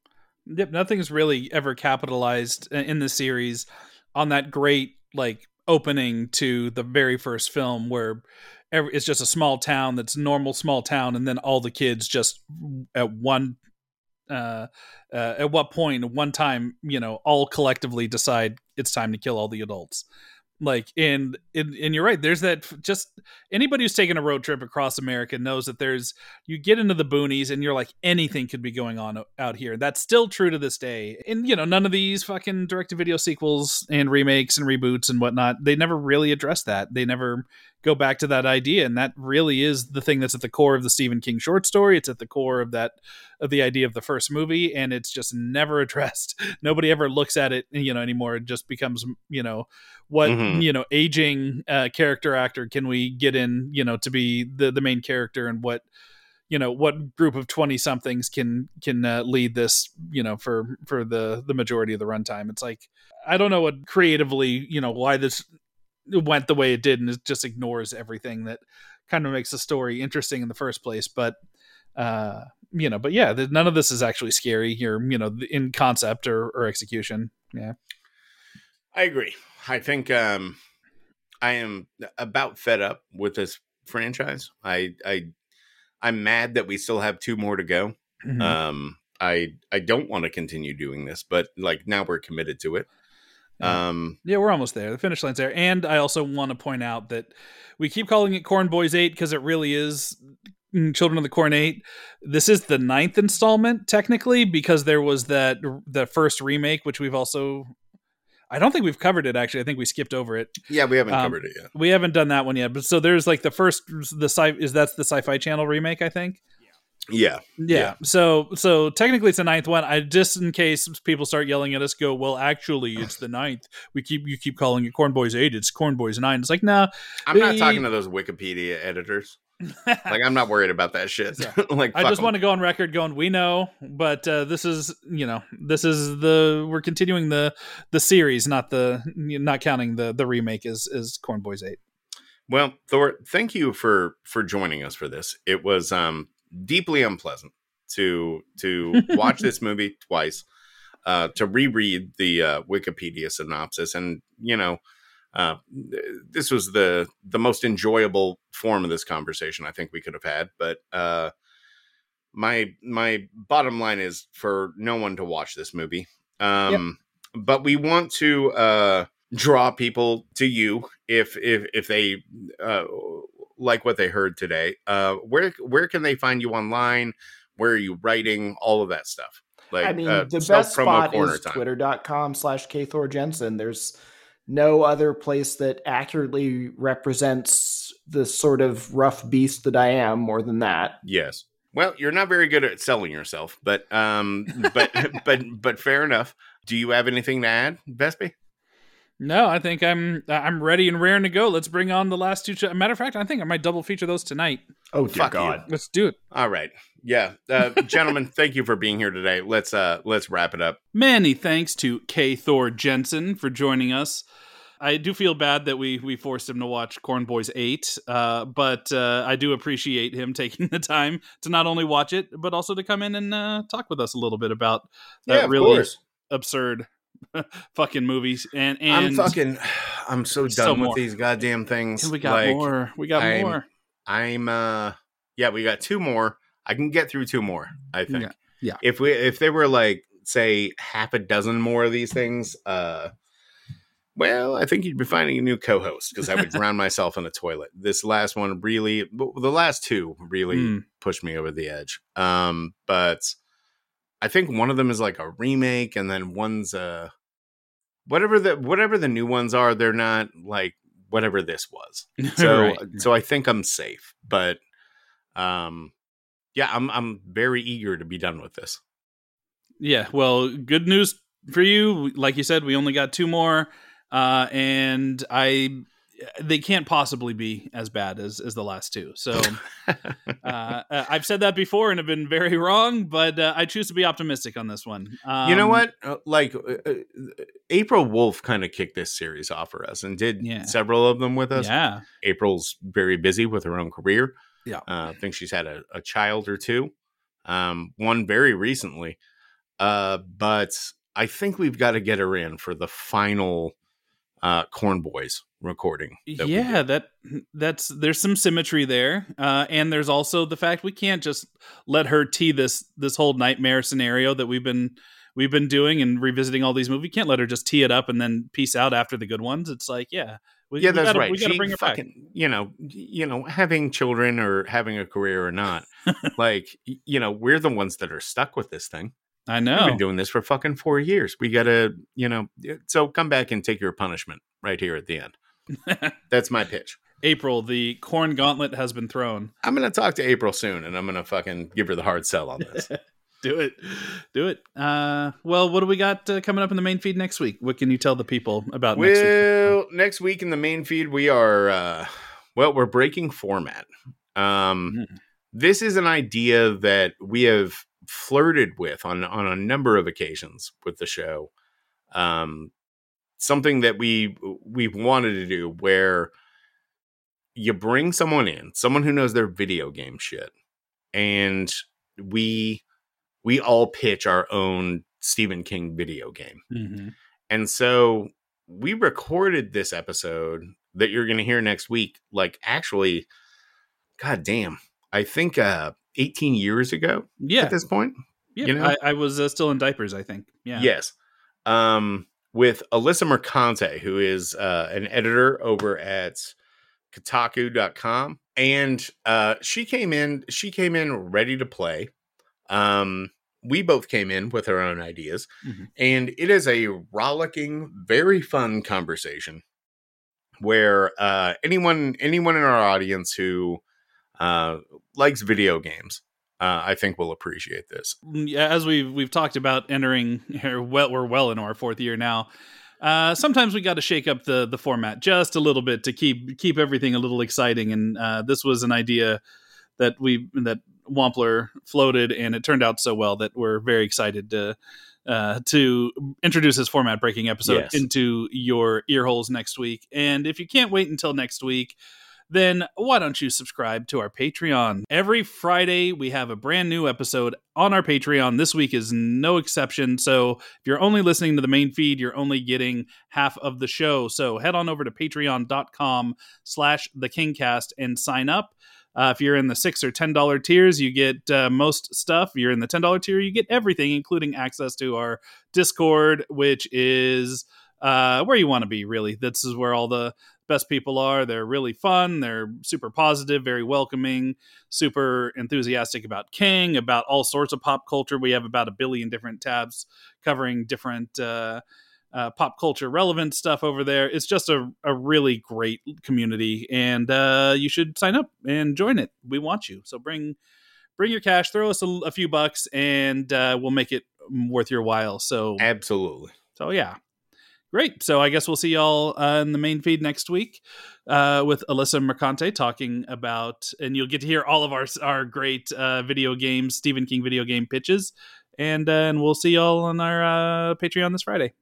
Yep. Nothing's really ever capitalized in the series on that great, like, opening to the very first film where every, it's just a small town that's normal small town, and then all the kids just at one uh, uh, at what point, one time, you know, all collectively decide it's time to kill all the adults. Like, and, and and you're right. There's that. Just anybody who's taken a road trip across America knows that there's. You get into the boonies, and you're like, anything could be going on out here. That's still true to this day. And you know, none of these fucking direct-to-video sequels and remakes and reboots and whatnot, they never really address that. They never go back to that idea, and that really is the thing that's at the core of the Stephen King short story. It's at the core of that of the idea of the first movie, and it's just never addressed. Nobody ever looks at it, you know, anymore. It just becomes, you know, what mm-hmm. you know, aging uh, character actor can we get in, you know, to be the the main character, and what, you know, what group of twenty somethings can can uh, lead this, you know, for for the the majority of the runtime. It's like, I don't know what creatively, you know, why this went the way it did, and it just ignores everything that kind of makes the story interesting in the first place. But uh you know, but yeah, the, none of this is actually scary here, you know, in concept or, or execution. Yeah, I agree. I think um I am about fed up with this franchise. I I I'm mad that we still have two more to go. Mm-hmm. um I I don't want to continue doing this, but like now we're committed to it. Um, yeah, we're almost there. The finish line's there. And I also want to point out that we keep calling it Corn Boys eight because it really is Children of the Corn eight. This is the ninth installment, technically, because there was that the first remake, which we've also... I don't think we've covered it, actually. I think we skipped over it. Yeah, we haven't um, covered it yet. We haven't done that one yet. But so there's like the first... the sci is that's the Sci-Fi Channel remake, I think? Yeah. yeah. Yeah. So so technically it's the ninth one. I just in case people start yelling at us, go, well, actually it's the ninth. We keep you keep calling it Corn Boys eight. It's Corn Boys nine. It's like, no. Nah, I'm not talking to those Wikipedia editors. Like, I'm not worried about that shit. So, like, I just them. want to go on record going, we know, but uh, this is, you know, this is the we're continuing the the series, not the not counting the the remake as is Corn Boys eight. Well, Thor, thank you for for joining us for this. It was um deeply unpleasant to to watch this movie twice, uh, to reread the uh, Wikipedia synopsis, and you know, uh, this was the the most enjoyable form of this conversation I think we could have had. But uh, my my bottom line is for no one to watch this movie. Um, yep. But we want to uh, draw people to you if if if they. Uh, like what they heard today. Uh, where where can they find you online? Where are you writing? All of that stuff. Like, I mean, uh, the best spot is time. twitter.com slash kthorjensen. There's no other place that accurately represents the sort of rough beast that I am more than that. Yes. Well, you're not very good at selling yourself, but um, but but but fair enough. Do you have anything to add, Vespi? No, I think I'm I'm ready and raring to go. Let's bring on the last two. Ch- Matter of fact, I think I might double feature those tonight. Oh, dear Fuck God. You. Let's do it. All right. Yeah. Uh, gentlemen, thank you for being here today. Let's uh let's wrap it up. Many thanks to K. Thor Jensen for joining us. I do feel bad that we we forced him to watch Corn Boys eight, uh, but uh, I do appreciate him taking the time to not only watch it, but also to come in and uh, talk with us a little bit about that yeah, really course. absurd fucking movies. And, and I'm fucking, I'm so done so with more. these goddamn things. And we got like, more. We got I'm, more. I'm, uh, yeah, we got two more. I can get through two more, I think. Yeah. yeah. If we, if there were like, say, half a dozen more of these things, uh, well, I think you'd be finding a new co-host because I would drown myself in the toilet. This last one really, the last two really mm. pushed me over the edge. Um, but I think one of them is like a remake, and then one's a whatever the whatever the new ones are. They're not like whatever this was. So, right. so I think I'm safe. But, um, yeah, I'm I'm very eager to be done with this. Yeah, well, good news for you. Like you said, we only got two more. Uh, and I, they can't possibly be as bad as, as the last two. So, uh, I've said that before and have been very wrong, but uh, I choose to be optimistic on this one. Um, you know what? Uh, like uh, April Wolf kind of kicked this series off for us and did yeah. several of them with us. Yeah. April's very busy with her own career. Yeah. Uh, I think she's had a, a child or two. Um, one very recently. Uh, but I think we've got to get her in for the final uh Corn Boys recording. That yeah, that that's there's some symmetry there. Uh and there's also the fact we can't just let her tee this this whole nightmare scenario that we've been we've been doing and revisiting all these movies. We can't let her just tee it up and then peace out after the good ones. It's like, yeah, we, yeah, we that's gotta, right. We gotta She bring her fucking, back. you know, you know, having children or having a career or not, like, you know, we're the ones that are stuck with this thing. I We've know. been doing this for fucking four years. We gotta, you know, so come back and take your punishment right here at the end. That's my pitch. April, the corn gauntlet has been thrown. I'm gonna talk to April soon, and I'm gonna fucking give her the hard sell on this. Do it. Do it. Uh, well, what do we got uh, coming up in the main feed next week? What can you tell the people about next week? Well, next week in the main feed, we are, uh, well, we're breaking format. Um, Mm. This is an idea that we have flirted with on, on a number of occasions with the show. Um, something that we, we've wanted to do where you bring someone in, someone who knows their video game shit, and we... we all pitch our own Stephen King video game. Mm-hmm. And so we recorded this episode that you're going to hear next week, like actually, God damn, I think uh, eighteen years ago Yeah. at this point. Yeah, you know? I, I was uh, still in diapers, I think. Yeah. Yes. Um, with Alyssa Mercante, who is uh, an editor over at Kotaku dot com. And uh, she came in, she came in ready to play. Um, we both came in with our own ideas, Mm-hmm. and it is a rollicking, very fun conversation where uh, anyone anyone in our audience who uh, likes video games, uh, I think will appreciate this. Yeah, as we've we've talked about entering, well, we're well into our fourth year now. Uh, sometimes we got to shake up the the format just a little bit to keep keep everything a little exciting, and uh, this was an idea that we that Wampler floated, and it turned out so well that we're very excited to uh, to introduce this format breaking episode Yes. into your ear holes next week. And if you can't wait until next week, then why don't you subscribe to our Patreon? Every Friday, we have a brand new episode on our Patreon. This week is no exception. So if you're only listening to the main feed, you're only getting half of the show. So head on over to patreon.com slash the Kingcast and sign up. Uh, if you're in the six or ten dollar tiers, you get uh, most stuff. If you're in the ten dollar tier, you get everything, including access to our Discord, which is uh, where you want to be, really. This is where all the best people are. They're really fun. They're super positive, very welcoming, super enthusiastic about King, about all sorts of pop culture. We have about a billion different tabs covering different uh, uh, pop culture relevant stuff over there. It's just a, a really great community, and uh, you should sign up and join it. We want you. So bring bring your cash, throw us a, a few bucks, and uh, we'll make it worth your while. So Absolutely. so yeah. Great. So I guess we'll see y'all uh, in the main feed next week uh, with Alyssa Mercante talking about, and you'll get to hear all of our our great uh, video games, Stephen King video game pitches. And, uh, and we'll see y'all on our uh, Patreon this Friday.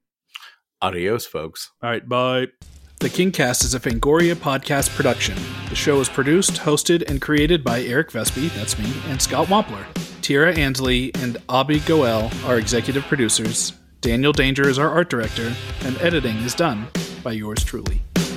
Adios, folks. All right. Bye. The Kingcast is a Fangoria podcast production. The show is produced, hosted, and created by Eric Vespi, that's me, and Scott Wampler. Tira Ansley and Abby Goel are executive producers. Daniel Danger is our art director, and editing is done by yours truly.